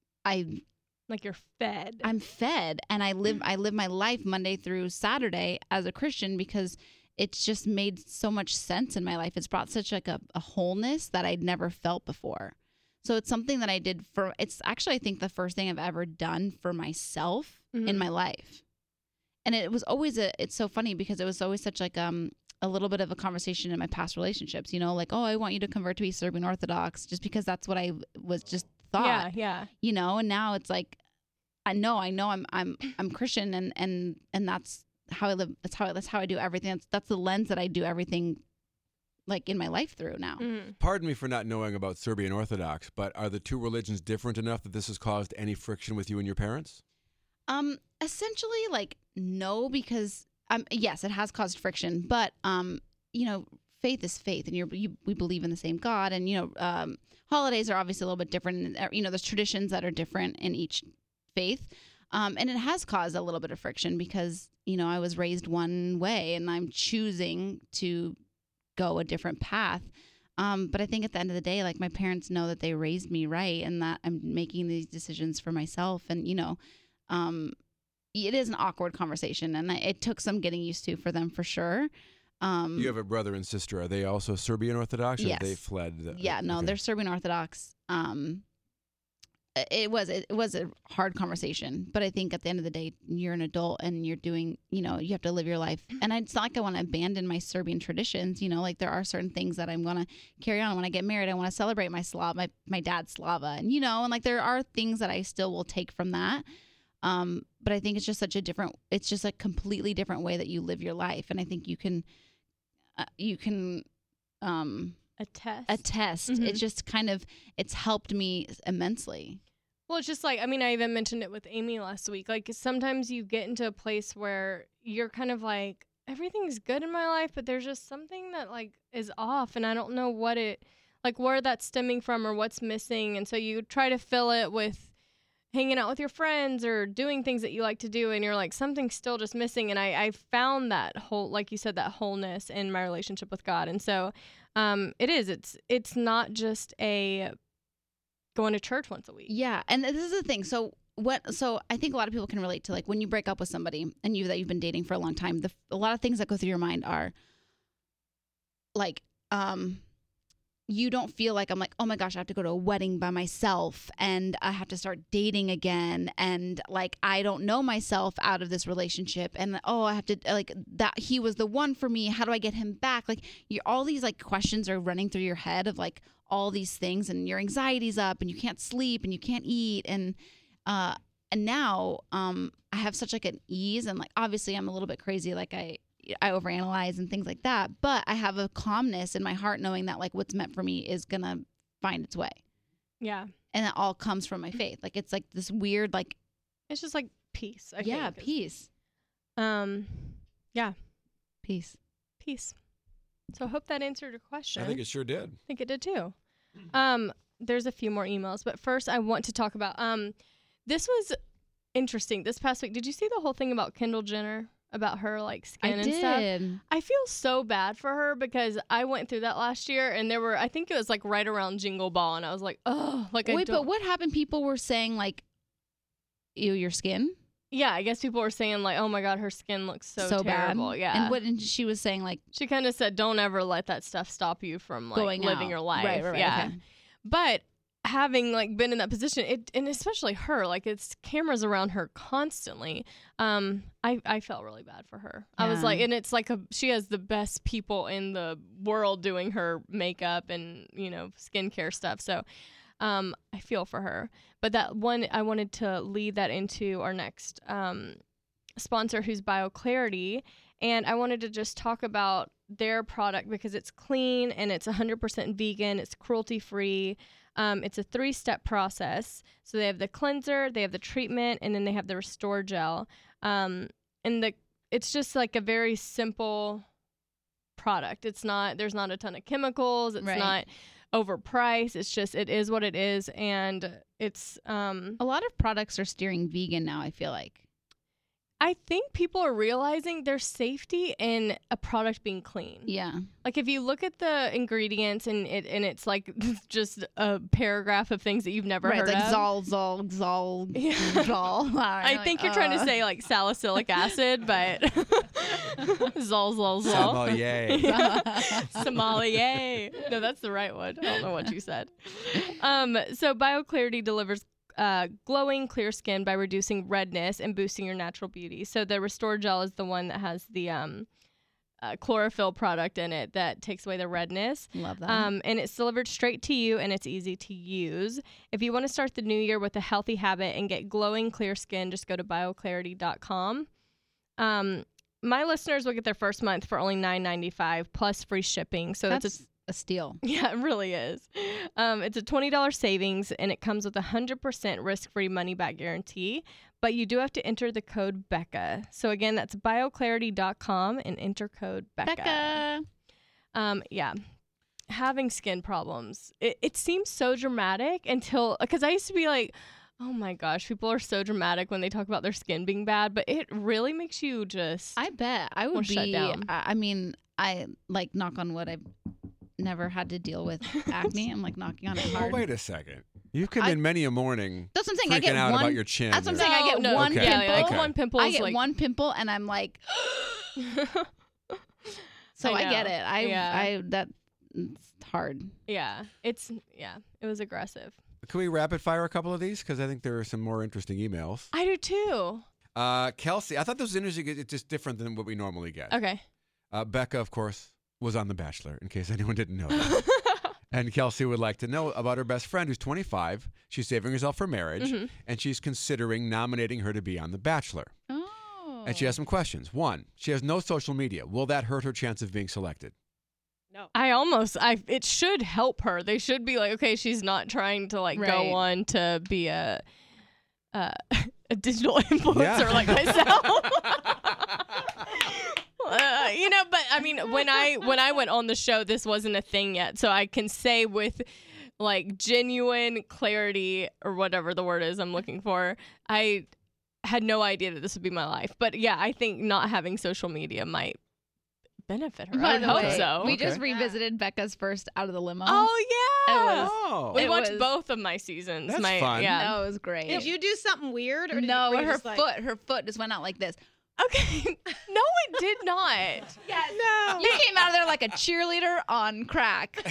I Like you're fed. I'm fed, and I live I live my life Monday through Saturday as a Christian because it's just made so much sense in my life. It's brought such like a, a wholeness that I'd never felt before. So it's something that I did for. It's actually I think the first thing I've ever done for myself in Mhm. my life. And it was always a, it's so funny because it was always such like um a little bit of a conversation in my past relationships, you know, like, oh, I want you to convert to be Serbian Orthodox just because that's what I was just thought, Yeah, yeah. you know, and now it's like, I know, I know I'm, I'm, I'm Christian and, and, and that's how I live. That's how, I, that's how I do everything. That's, that's the lens that I do everything like in my life through now. Mm. Pardon me for not knowing about Serbian Orthodox, but are the two religions different enough that this has caused any friction with you and your parents? Um, essentially, like no, because um, yes, it has caused friction, but um, you know, faith is faith, and you're you, we believe in the same God, and you know, um, holidays are obviously a little bit different. And, uh, you know, there's traditions that are different in each faith, um, and it has caused a little bit of friction because you know I was raised one way, and I'm choosing to go a different path. Um, but I think at the end of the day, like my parents know that they raised me right, and that I'm making these decisions for myself, and you know. Um, it is an awkward conversation, and I, it took some getting used to for them for sure. Um, You have a brother and sister. Are they also Serbian Orthodox, or Yes. have they fled? the- yeah, no, okay. they're Serbian Orthodox. Um, it was it was a hard conversation, but I think at the end of the day, you're an adult and you're doing, you know, you have to live your life. And it's not like I want to abandon my Serbian traditions, you know, like there are certain things that I'm going to carry on. When I get married, I want to celebrate my Slav, my my dad's Slava, and you know, and like there are things that I still will take from that. Um, but I think it's just such a different, it's just a completely different way that you live your life. And I think you can, uh, you can, um, A test. attest. Mhm. It just kind of, it's helped me immensely. Well, it's just like, I mean, I even mentioned it with Amy last week. Like, sometimes you get into a place where you're kind of like, everything's good in my life, but there's just something that, like, is off, and I don't know what it, like where that's stemming from or what's missing. And so you try to fill it with hanging out with your friends or doing things that you like to do, and you're like, something's still just missing. And I, I found that whole, like you said, that wholeness in my relationship with God. And so um, it is, it's, it's not just a going to church once a week. Yeah. And this is the thing. So what, so I think a lot of people can relate to, like, when you break up with somebody and you, that you've been dating for a long time, the, a lot of things that go through your mind are like, um, you don't feel like I'm like, oh my gosh, I have to go to a wedding by myself and I have to start dating again. And like, I don't know myself out of this relationship. And oh, I have to, like, that he was the one for me. How do I get him back? Like, you, all these like questions are running through your head of like all these things, and your anxiety's up and you can't sleep and you can't eat. And, uh, and now, um, I have such like an ease, and like, obviously I'm a little bit crazy. Like I, I overanalyze and things like that, but I have a calmness in my heart knowing that like what's meant for me is going to find its way. Yeah. And it all comes from my faith. Like, it's like this weird, like, It's just like peace. I yeah, think, is- peace, Um, yeah, peace. peace. So I hope that answered your question. I think it sure did. I think it did too. Um, there's a few more emails, but first I want to talk about, um, this was interesting this past week. Did you see the whole thing about Kendall Jenner? About her like skin I and stuff. did. I feel so bad for her because I went through that last year, and there were, I think it was like right around Jingle Ball, and I was like, oh, like I Wait, don't. but what happened? People were saying like, ew, your skin Yeah, I guess people were saying like, oh my God, her skin looks so, so terrible. bad. Yeah. And what and she was saying like She kind of said, don't ever let that stuff stop you from like going living out. your life. Right, right, right, yeah. okay. But having like been in that position, it and especially her, like it's cameras around her constantly. Um, I I felt really bad for her. I was Yeah. like, and it's like a she has the best people in the world doing her makeup and you know skincare stuff. So, um, I feel for her. But that one, I wanted to lead that into our next um sponsor, who's BioClarity, and I wanted to just talk about their product because it's clean and it's one hundred percent vegan. It's cruelty free. Um, it's a three-step process. So they have the cleanser, they have the treatment, and then they have the restore gel. Um, and the it's just like a very simple product. It's not there's not a ton of chemicals. It's Right. not overpriced. It's just it is what it is, and it's um. a lot of products are steering vegan now, I feel like. I think people are realizing there's safety in a product being clean. Yeah. Like if you look at the ingredients and it and it's like just a paragraph of things that you've never Right, heard it's like of. Zol, Zol, Zol, Yeah. Zol. I think you're trying to uh. say like salicylic acid, but zol zol zol. Sommelier. Sommelier. No, that's the right one. I don't know what you said. Um, so BioClarity delivers uh, glowing, clear skin by reducing redness and boosting your natural beauty. So the Restore Gel is the one that has the um, uh, chlorophyll product in it that takes away the redness. Love that. Um, and it's delivered straight to you, and it's easy to use. If you want to start the new year with a healthy habit and get glowing, clear skin, just go to bio clarity dot com. Um, my listeners will get their first month for only nine ninety-five plus free shipping. So that's, that's a a steal. yeah, it really is. Um, it's a twenty dollars savings, and it comes with a one hundred percent risk-free money-back guarantee. But you do have to enter the code Becca. So again, that's bio clarity dot com and enter code Becca. Becca. Um, yeah. Having skin problems, it, it seems so dramatic until, because I used to be like, oh my gosh, people are so dramatic when they talk about their skin being bad, but it really makes you just, I bet I We'll would shut be. down. I I mean, I like knock on wood. I've never had to deal with acne. I'm like knocking on it Oh, hard. wait a second. You've come I- in many a morning That's what I'm saying. I freaking get out one. about your chin. That's what I'm or- saying. I get No, no. one Okay. yeah, pimple. like Okay. one pimple I is get like, one pimple, and I'm like, so I I, get know. it. I, Yeah. I that it's hard. yeah, it's, yeah, it was aggressive. Can we rapid fire a couple of these? Because I think there are some more interesting emails. I do too. Uh, Kelsey, I thought this was interesting. It's just different than what we normally get. Okay. Uh, Becca, of course, was on The Bachelor, in case anyone didn't know that. And Kelsey would like to know about her best friend who's twenty-five. She's saving herself for marriage, Mhm. and she's considering nominating her to be on The Bachelor. Oh. And she has some questions. One, she has no social media. Will that hurt her chance of being selected? No. I almost, I it should help her. They should be like, okay, she's not trying to like Right. go on to be a uh, a digital influencer Yeah. like myself. uh, you know, but I mean, when I when I went on the show, this wasn't a thing yet, so I can say with like genuine clarity or whatever the word is I'm looking for, I had no idea that this would be my life. But yeah, I think not having social media might benefit her. By I would the hope way, so. We Okay. just revisited Becca's first Out of the Limo. Oh yeah, It was- Oh. we it watched was- both of my seasons. That's my, fun. Yeah. That was great. Did you do something weird? Or did no, you, were you her just like- foot, her foot just went out like this. Okay. No, it did not. Yes. No. You came out of there like a cheerleader on crack.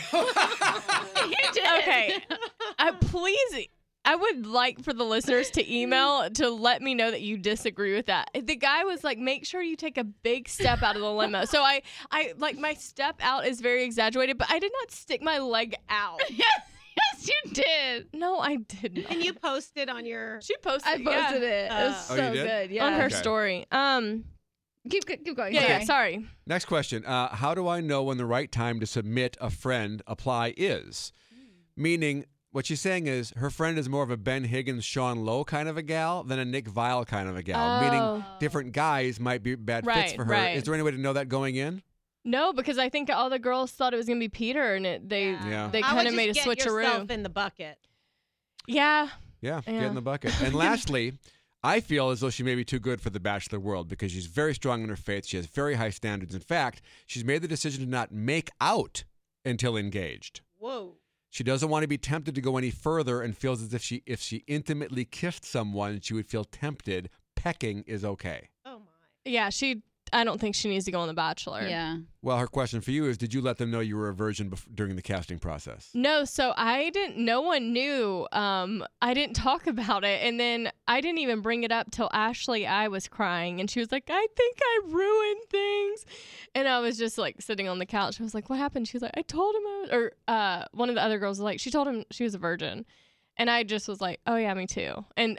You did. Okay. Uh, please, I would like for the listeners to email to let me know that you disagree with that. The guy was like, make sure you take a big step out of the limo. So I, I like my step out is very exaggerated, but I did not stick my leg out. Yes, yes, you did. No, I did not. And you posted on your. She posted, I posted yeah, it. It was Uh, Oh, so you did? good. Yeah. on her Okay. story. Um, Keep keep going. yeah, sorry. yeah, sorry. Next question. Uh, how do I know when the right time to submit a friend apply is? Meaning, what she's saying is her friend is more of a Ben Higgins, Sean Lowe kind of a gal than a Nick Vile kind of a gal. Meaning, Oh. different guys might be bad fits Right, for her. right. Is there any way to know that going in? No, because I think all the girls thought it was gonna be Peter, and it, they Yeah. they I would kind of just made a get switcheroo. yourself in the bucket. Yeah. Yeah, get Yeah. in the bucket. And lastly, I feel as though she may be too good for the Bachelor world because she's very strong in her faith. She has very high standards. In fact, she's made the decision to not make out until engaged. Whoa. She doesn't want to be tempted to go any further and feels as if she if she intimately kissed someone, she would feel tempted. Pecking is okay. Oh my. Yeah, she. I don't think she needs to go on The Bachelor. Yeah. Well, her question for you is, did you let them know you were a virgin bef- during the casting process? No, so I didn't. No one knew. Um, I didn't talk about it, and then I didn't even bring it up till Ashley I was crying, and she was like, "I think I ruined things," and I was just like sitting on the couch. I was like, "What happened?" She's like, "I told him," I was, or uh, one of the other girls was like, she told him she was a virgin, and I just was like, "Oh yeah, me too," and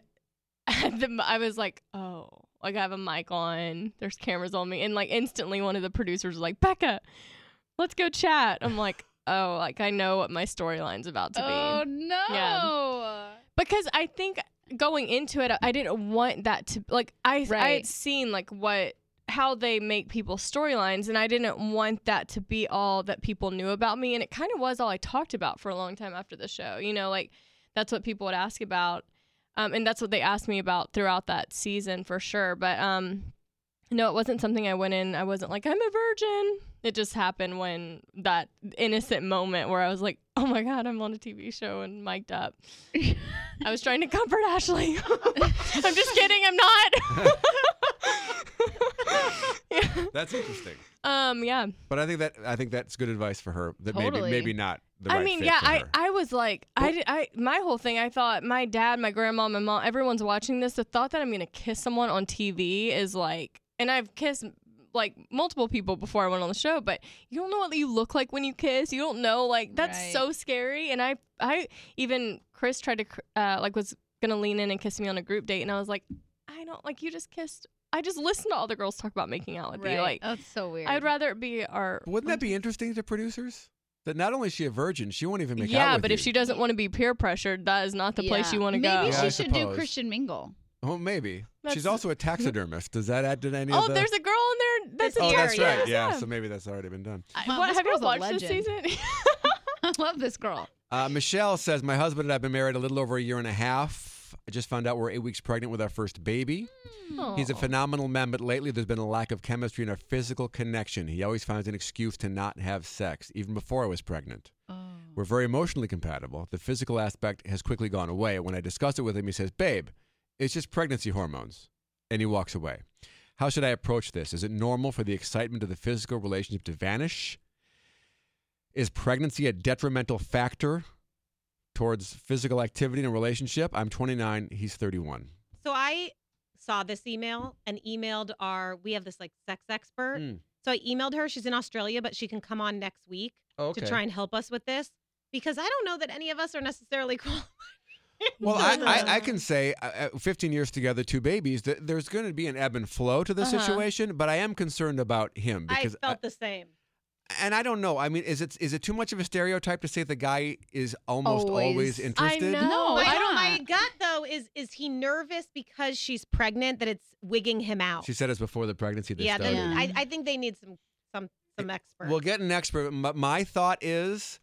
the, I was like, "Oh." Like, I have a mic on, there's cameras on me. And, like, instantly one of the producers was like, Becca, let's go chat. I'm like, oh, like, I know what my storyline's about to be. Oh no. Yeah. Because I think going into it, I didn't want that to, like, I, I Right. had seen, like, what, how they make people's storylines. And I didn't want that to be all that people knew about me. And it kind of was all I talked about for a long time after the show. You know, like, that's what people would ask about. Um, and that's what they asked me about throughout that season for sure. But um, no, it wasn't something I went in. I wasn't like, I'm a virgin. It just happened when that innocent moment where I was like, oh my God, I'm on a T V show and mic'd up. I was trying to comfort Ashley. I'm just kidding. I'm not. Yeah. That's interesting. Um, yeah. But I think that I think that's good advice for her. That maybe Totally. maybe not the right I mean, fit yeah, for I, her. I was like, I, did, I, my whole thing, I thought my dad, my grandma, my mom, everyone's watching this. The thought that I'm going to kiss someone on T V is like, and I've kissed like multiple people before I went on the show, but you don't know what you look like when you kiss. You don't know, like, that's Right. so scary. And I, I, even Chris tried to, uh, like, was going to lean in and kiss me on a group date. And I was like, I don't, like, you just kissed. I just listened to all the girls talk about making out with Right. you. Like, That's so weird. I'd rather it be our. But wouldn't that be interesting to producers? That not only is she a virgin, she won't even make out Yeah, with but you. if she doesn't want to be peer pressured, that is not the place Yeah. you want to Maybe go. Yeah, she I should do suppose. Christian Mingle. Oh, maybe. She's That's- also a taxidermist. Does that add to any Oh, of the... there's a girl in there that's Oh, a that's taxidermist. right. Yeah, so maybe that's already been done. Wow, What, this have you girl's a watched this legend. season? I love this girl. Uh, Michelle says, my husband and I have been married a little over a year and a half. I just found out we're eight weeks pregnant with our first baby. He's a Aw. phenomenal man, but lately there's been a lack of chemistry in our physical connection. He always finds an excuse to not have sex, even before I was pregnant. Oh. We're very emotionally compatible. The physical aspect has quickly gone away. When I discuss it with him, he says, babe, it's just pregnancy hormones. And he walks away. How should I approach this? Is it normal for the excitement of the physical relationship to vanish? Is pregnancy a detrimental factor towards physical activity in a relationship? I'm twenty-nine. He's thirty-one. So I saw this email and emailed our, we have this like sex expert. Mm. So I emailed her. She's in Australia, but she can come on next week Okay. to try and help us with this because I don't know that any of us are necessarily qualified. Well, I, I, I can say, uh, uh, fifteen years together, two babies, th- there's going to be an ebb and flow to the Uh-huh. situation, but I am concerned about him I because felt the same. And I don't know. I mean, is it is it too much of a stereotype to say the guy is almost always, Always. interested? I know. No, My, I don't. my gut though is is he nervous because she's pregnant that it's wigging him out? She said it's before the pregnancy that yeah, started. then Yeah. I, I think they need some some some experts. We'll get an expert. My, my thought is,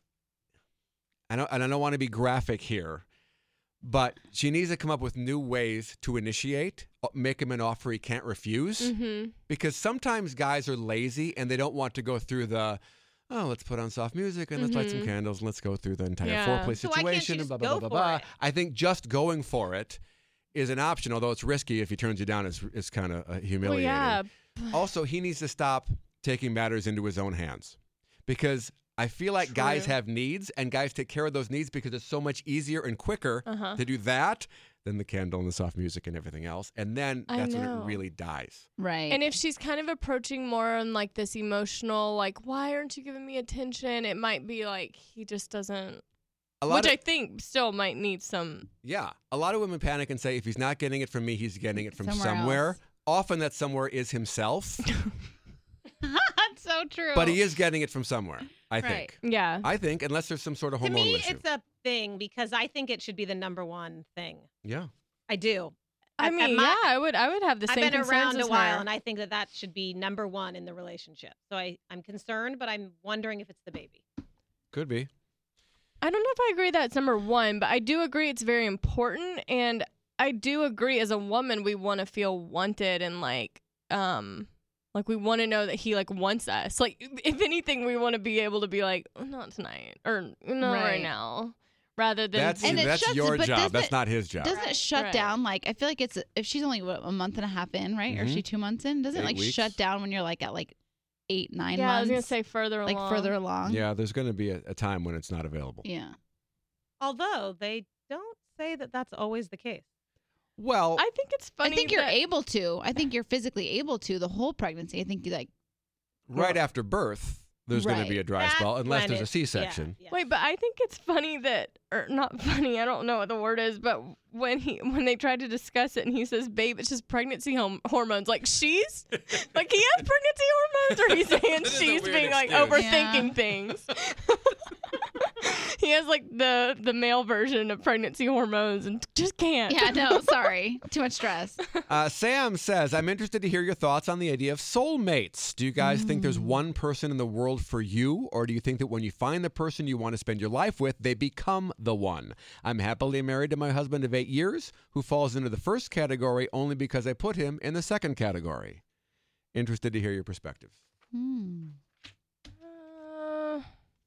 I don't, and I don't want to be graphic here, but she needs to come up with new ways to initiate, uh, make him an offer he can't refuse. Mm-hmm. Because sometimes guys are lazy and they don't want to go through the, oh, let's put on soft music and let's light some Mhm. candles and let's go through the entire Yeah. foreplay So why can't she situation and just blah, blah, go blah, for blah, blah. it? I think just going for it is an option, although it's risky. If he turns you down, it's, it's kind of uh, Well, humiliating. yeah. Also, he needs to stop taking matters into his own hands because I feel like guys True. have needs and guys take care of those needs because it's so much easier and quicker Uh-huh. to do that than the candle and the soft music and everything else. And then I that's when know. it really dies. Right. And if she's kind of approaching more on like this emotional, like, why aren't you giving me attention? It might be like he just doesn't, A lot which of, I think still might need some. yeah, a lot of women panic and say if he's not getting it from me, he's getting it from Somewhere somewhere. else. Often that somewhere is himself, That's so true. but he is getting it from somewhere, I Right. think. Yeah. I think, unless there's some sort of to hormonal me, issue. it's a thing because I think it should be the number one thing. Yeah. I do. I At- at mean, my- yeah, I would, I would have the I've same been concerns around a as while, her. and I think that that should be number one in the relationship. So I, I'm concerned, but I'm wondering if it's the baby. Could be. I don't know if I agree that's number one, but I do agree it's very important, and I do agree as a woman we want to feel wanted and like, um, like we want to know that he like wants us. Like if anything, we want to be able to be like, oh, not tonight or not right, Right. now, rather than That's, And it that's shuts- your but job. doesn't That's it- not his job. Doesn't it shut Right. down? Like, I feel like it's if she's only what, a month and a half in, right? Or is Mhm. she two months in? Doesn't it Eight like weeks. shut down when you're like at like eight, nine yeah, I was months? gonna say further like along. further along. Yeah, there's going to be a, a time when it's not available. Yeah. Although they don't say that that's always the case. Well, I think it's funny. I think you're that- able to. I think you're physically able to the whole pregnancy. I think you like. right after birth, there's going to be Right. a dry That's spell unless when there's a it- C-section. yeah, yeah. Wait, but I think it's funny that, or not funny, I don't know what the word is, but when he when they tried to discuss it and he says, babe, it's just pregnancy hom- hormones. Like, she's, like, he has pregnancy hormones, or he's saying That is a she's weird being, like, excuse. overthinking Yeah. things. He has, like, the, the male version of pregnancy hormones and just can't. Yeah. No. Sorry. Too much stress. Uh, Sam says, I'm interested to hear your thoughts on the idea of soulmates. Do you guys think Mm. there's one person in the world for you, or do you think that when you find the person you want to spend your life with, they become the one? I'm happily married to my husband of eight years, who falls into the first category only because I put him in the second category. Interested to hear your perspective. Hmm. Uh,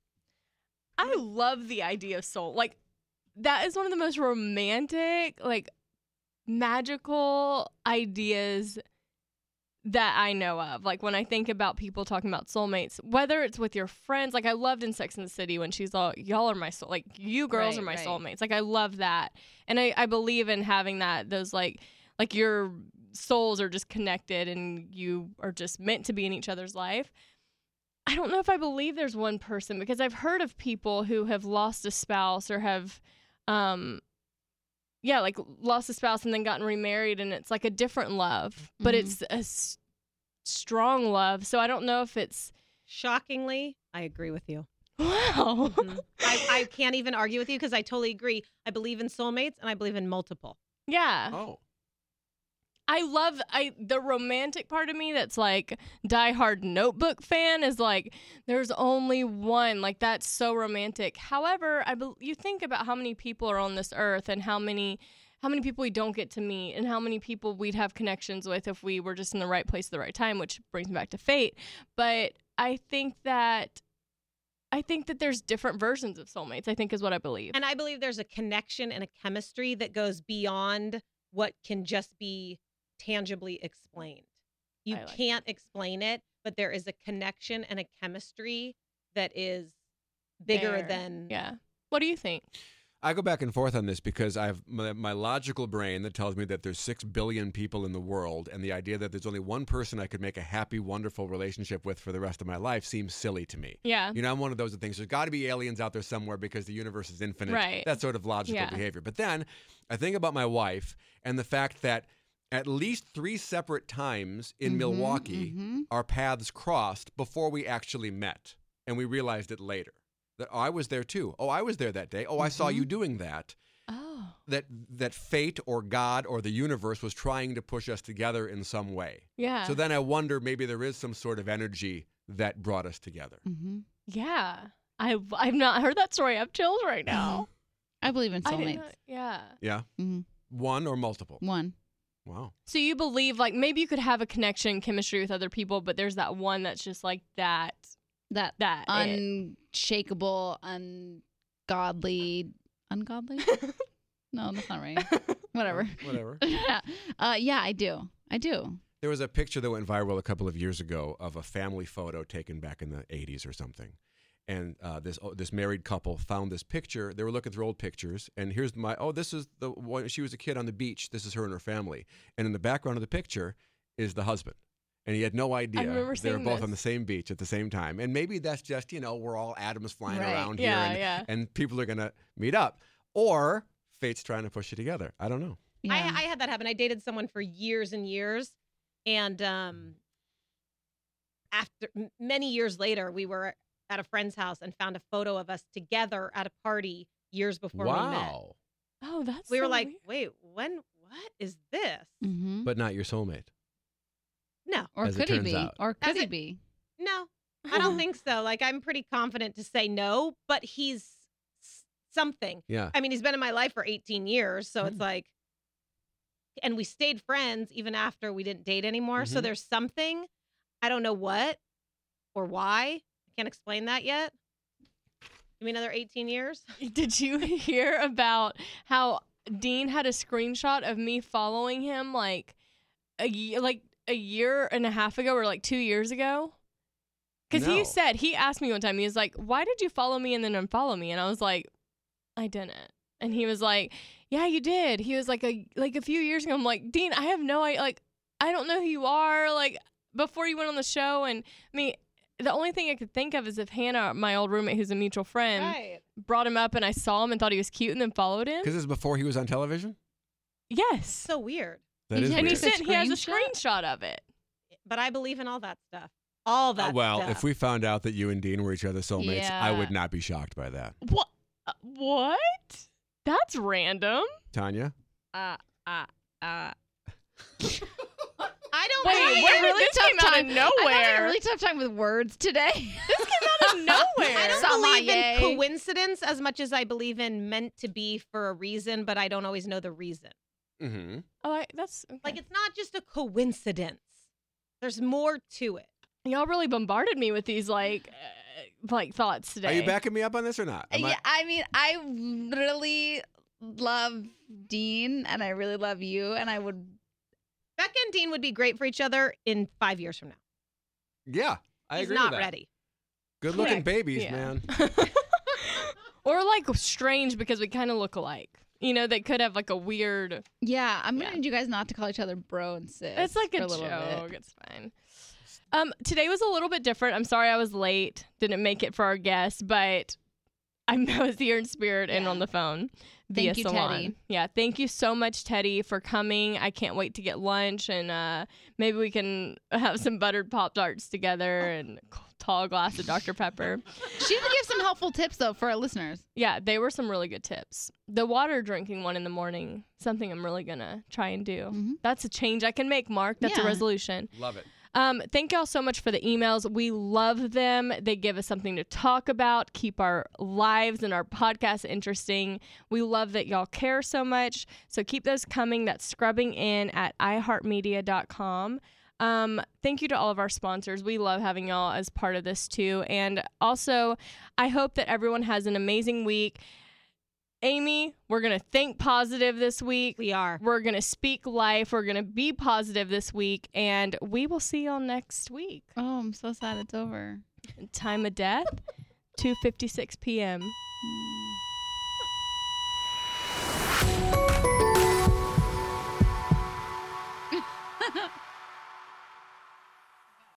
I love the idea of soul. Like, that is one of the most romantic, like, magical ideas that I know of. Like, when I think about people talking about soulmates, whether it's with your friends, like, I loved in Sex and the City when she's all, y'all are my soul, like, you girls Right, are my right. soulmates. Like, I love that. And I, I believe in having that, those, like, like, your souls are just connected and you are just meant to be in each other's life. I don't know if I believe there's one person, because I've heard of people who have lost a spouse or have, um, yeah, like lost a spouse and then gotten remarried, and it's like a different love, but Mhm. it's a s- strong love. So I don't know if it's, Shockingly, I agree with you. wow. Mhm. I, I can't even argue with you because I totally agree. I believe in soulmates and I believe in multiple. Yeah. Oh. I love I the romantic part of me that's like diehard Notebook fan is like there's only one, like that's so romantic. However, I bel you think about how many people are on this earth and how many how many people we don't get to meet and how many people we'd have connections with if we were just in the right place at the right time, which brings me back to fate. But I think that I think that there's different versions of soulmates, I think is what I believe. And I believe there's a connection and a chemistry that goes beyond what can just be tangibly explained. You I like can't explain it, but there is a connection and a chemistry that is bigger There. than Yeah. What do you think? I go back and forth on this because I have my, my logical brain that tells me that there's six billion people in the world, and the idea that there's only one person I could make a happy, wonderful relationship with for the rest of my life seems silly to me. Yeah. You know, I'm one of those things. There's got to be aliens out there somewhere because the universe is infinite. Right. That sort of logical Yeah. behavior. But then I think about my wife and the fact that at least three separate times in Mhm, Milwaukee, mhm. our paths crossed before we actually met. and we realized it later. That, oh, I was there too. Oh, I was there that day. Oh, I saw you doing that. Oh. That that fate or God or the universe was trying to push us together in some way. Yeah. So then I wonder maybe there is some sort of energy that brought us together. Mm-hmm. Yeah. I I've not heard that story. I have chills right now. I believe in I didn't soulmates. know- yeah. Yeah? Mm-hmm. One or multiple? One. Wow. So you believe like maybe you could have a connection, chemistry with other people, but there's that one that's just like that. That That it. unshakable, ungodly, ungodly? No, that's not right. Whatever. Whatever. yeah. Uh, yeah, I do. I do. There was a picture that went viral a couple of years ago of a family photo taken back in the eighties or something. And uh, this oh, this married couple found this picture. They were looking through old pictures, and here's my, oh, this is the one, she was a kid on the beach. This is her and her family. And in the background of the picture is the husband. And he had no idea remember they were seeing both this. on the same beach at the same time. And maybe that's just, you know, we're all atoms flying Right. around Yeah, here, and, yeah. and people are going to meet up. Or fate's trying to push you together. I don't know. Yeah. I, I had that happen. I dated someone for years and years, and um, after m- many years later, we were at a friend's house and found a photo of us together at a party years before we met. Wow. Oh, that's We were so like, weird. wait, when? What is this? mm-hmm. But not your soulmate. No, Or as it could he turns be? out. Or could As he it- be? no, I don't think so. Like, I'm pretty confident to say no, but he's s- something. Yeah. I mean, he's been in my life for eighteen years, so Mm. it's like, and we stayed friends even after we didn't date anymore. So Mhm. there's something, I don't know what or why. I can't explain that yet. You mean another eighteen years? Did you hear about how Dean had a screenshot of me following him like a year, like a year and a half ago or like two years ago? Because No. he said, he asked me one time, he was like, why did you follow me and then unfollow me? And I was like, I didn't. And he was like, yeah, you did. He was like, a like a few years ago. I'm like, Dean, I have no idea. Like, I don't know who you are. Like, before you went on the show. And I mean, the only thing I could think of is if Hannah, my old roommate who's a mutual friend, Right. brought him up and I saw him and thought he was cute and then followed him. Because this is before he was on television? Yes. So weird. That He is did. And he weird. It's a sent, he has a screenshot? screenshot of it. But I believe in all that stuff. All that Uh, well, stuff. if we found out that you and Dean were each other's soulmates, I Yeah. would not be shocked by that. What? Uh, what? That's random. Tanya? Uh, uh, uh. I don't Wait, believe where having a did really this tough came out time. of I'm having a nowhere? really tough time with words today. This came out of nowhere. I don't Sommelier. believe in coincidence as much as I believe in meant to be for a reason, but I don't always know the reason. Mm-hmm. Oh, I, that's okay. Like, it's not just a coincidence. There's more to it. Y'all really bombarded me with these like uh, like thoughts today. Are you backing me up on this or not? Am I- yeah, I mean, I really love Dean, and I really love you, and I would. Becca and Dean would be great for each other in five years from now. yeah, I He's agree not with that. ready. Good looking Correct. babies, Yeah. man. Or like strange because we kind of look alike. You know, they could have like a weird. Yeah, I'm gonna Yeah. need you guys not to call each other bro and sis. It's like for a, little joke. bit. It's fine. Um, today was a little bit different. I'm sorry I was late. Didn't make it for our guest, but I was here in spirit and Yeah. on the phone Thank via you, Salon. Teddy. Yeah, thank you so much, Teddy, for coming. I can't wait to get lunch and uh, maybe we can have some buttered Pop Tarts together and a tall glass of Doctor Pepper. She did give some helpful tips though for our listeners. Yeah, they were some really good tips. The water drinking one in the morning, something I'm really gonna try and do. Mhm. That's a change I can make, Mark. That's a Yeah. resolution. Love it. Um, thank y'all so much for the emails. We love them. They give us something to talk about, keep our lives and our podcast interesting. We love that y'all care so much. So keep those coming. That's scrubbing in at i heart media dot com. Um, thank you to all of our sponsors. We love having y'all as part of this too. And also, I hope that everyone has an amazing week. Amy, we're going to think positive this week. We are. We're going to speak life. We're going to be positive this week. And we will see y'all next week. Oh, I'm so sad it's over. Time of death, two fifty-six p.m.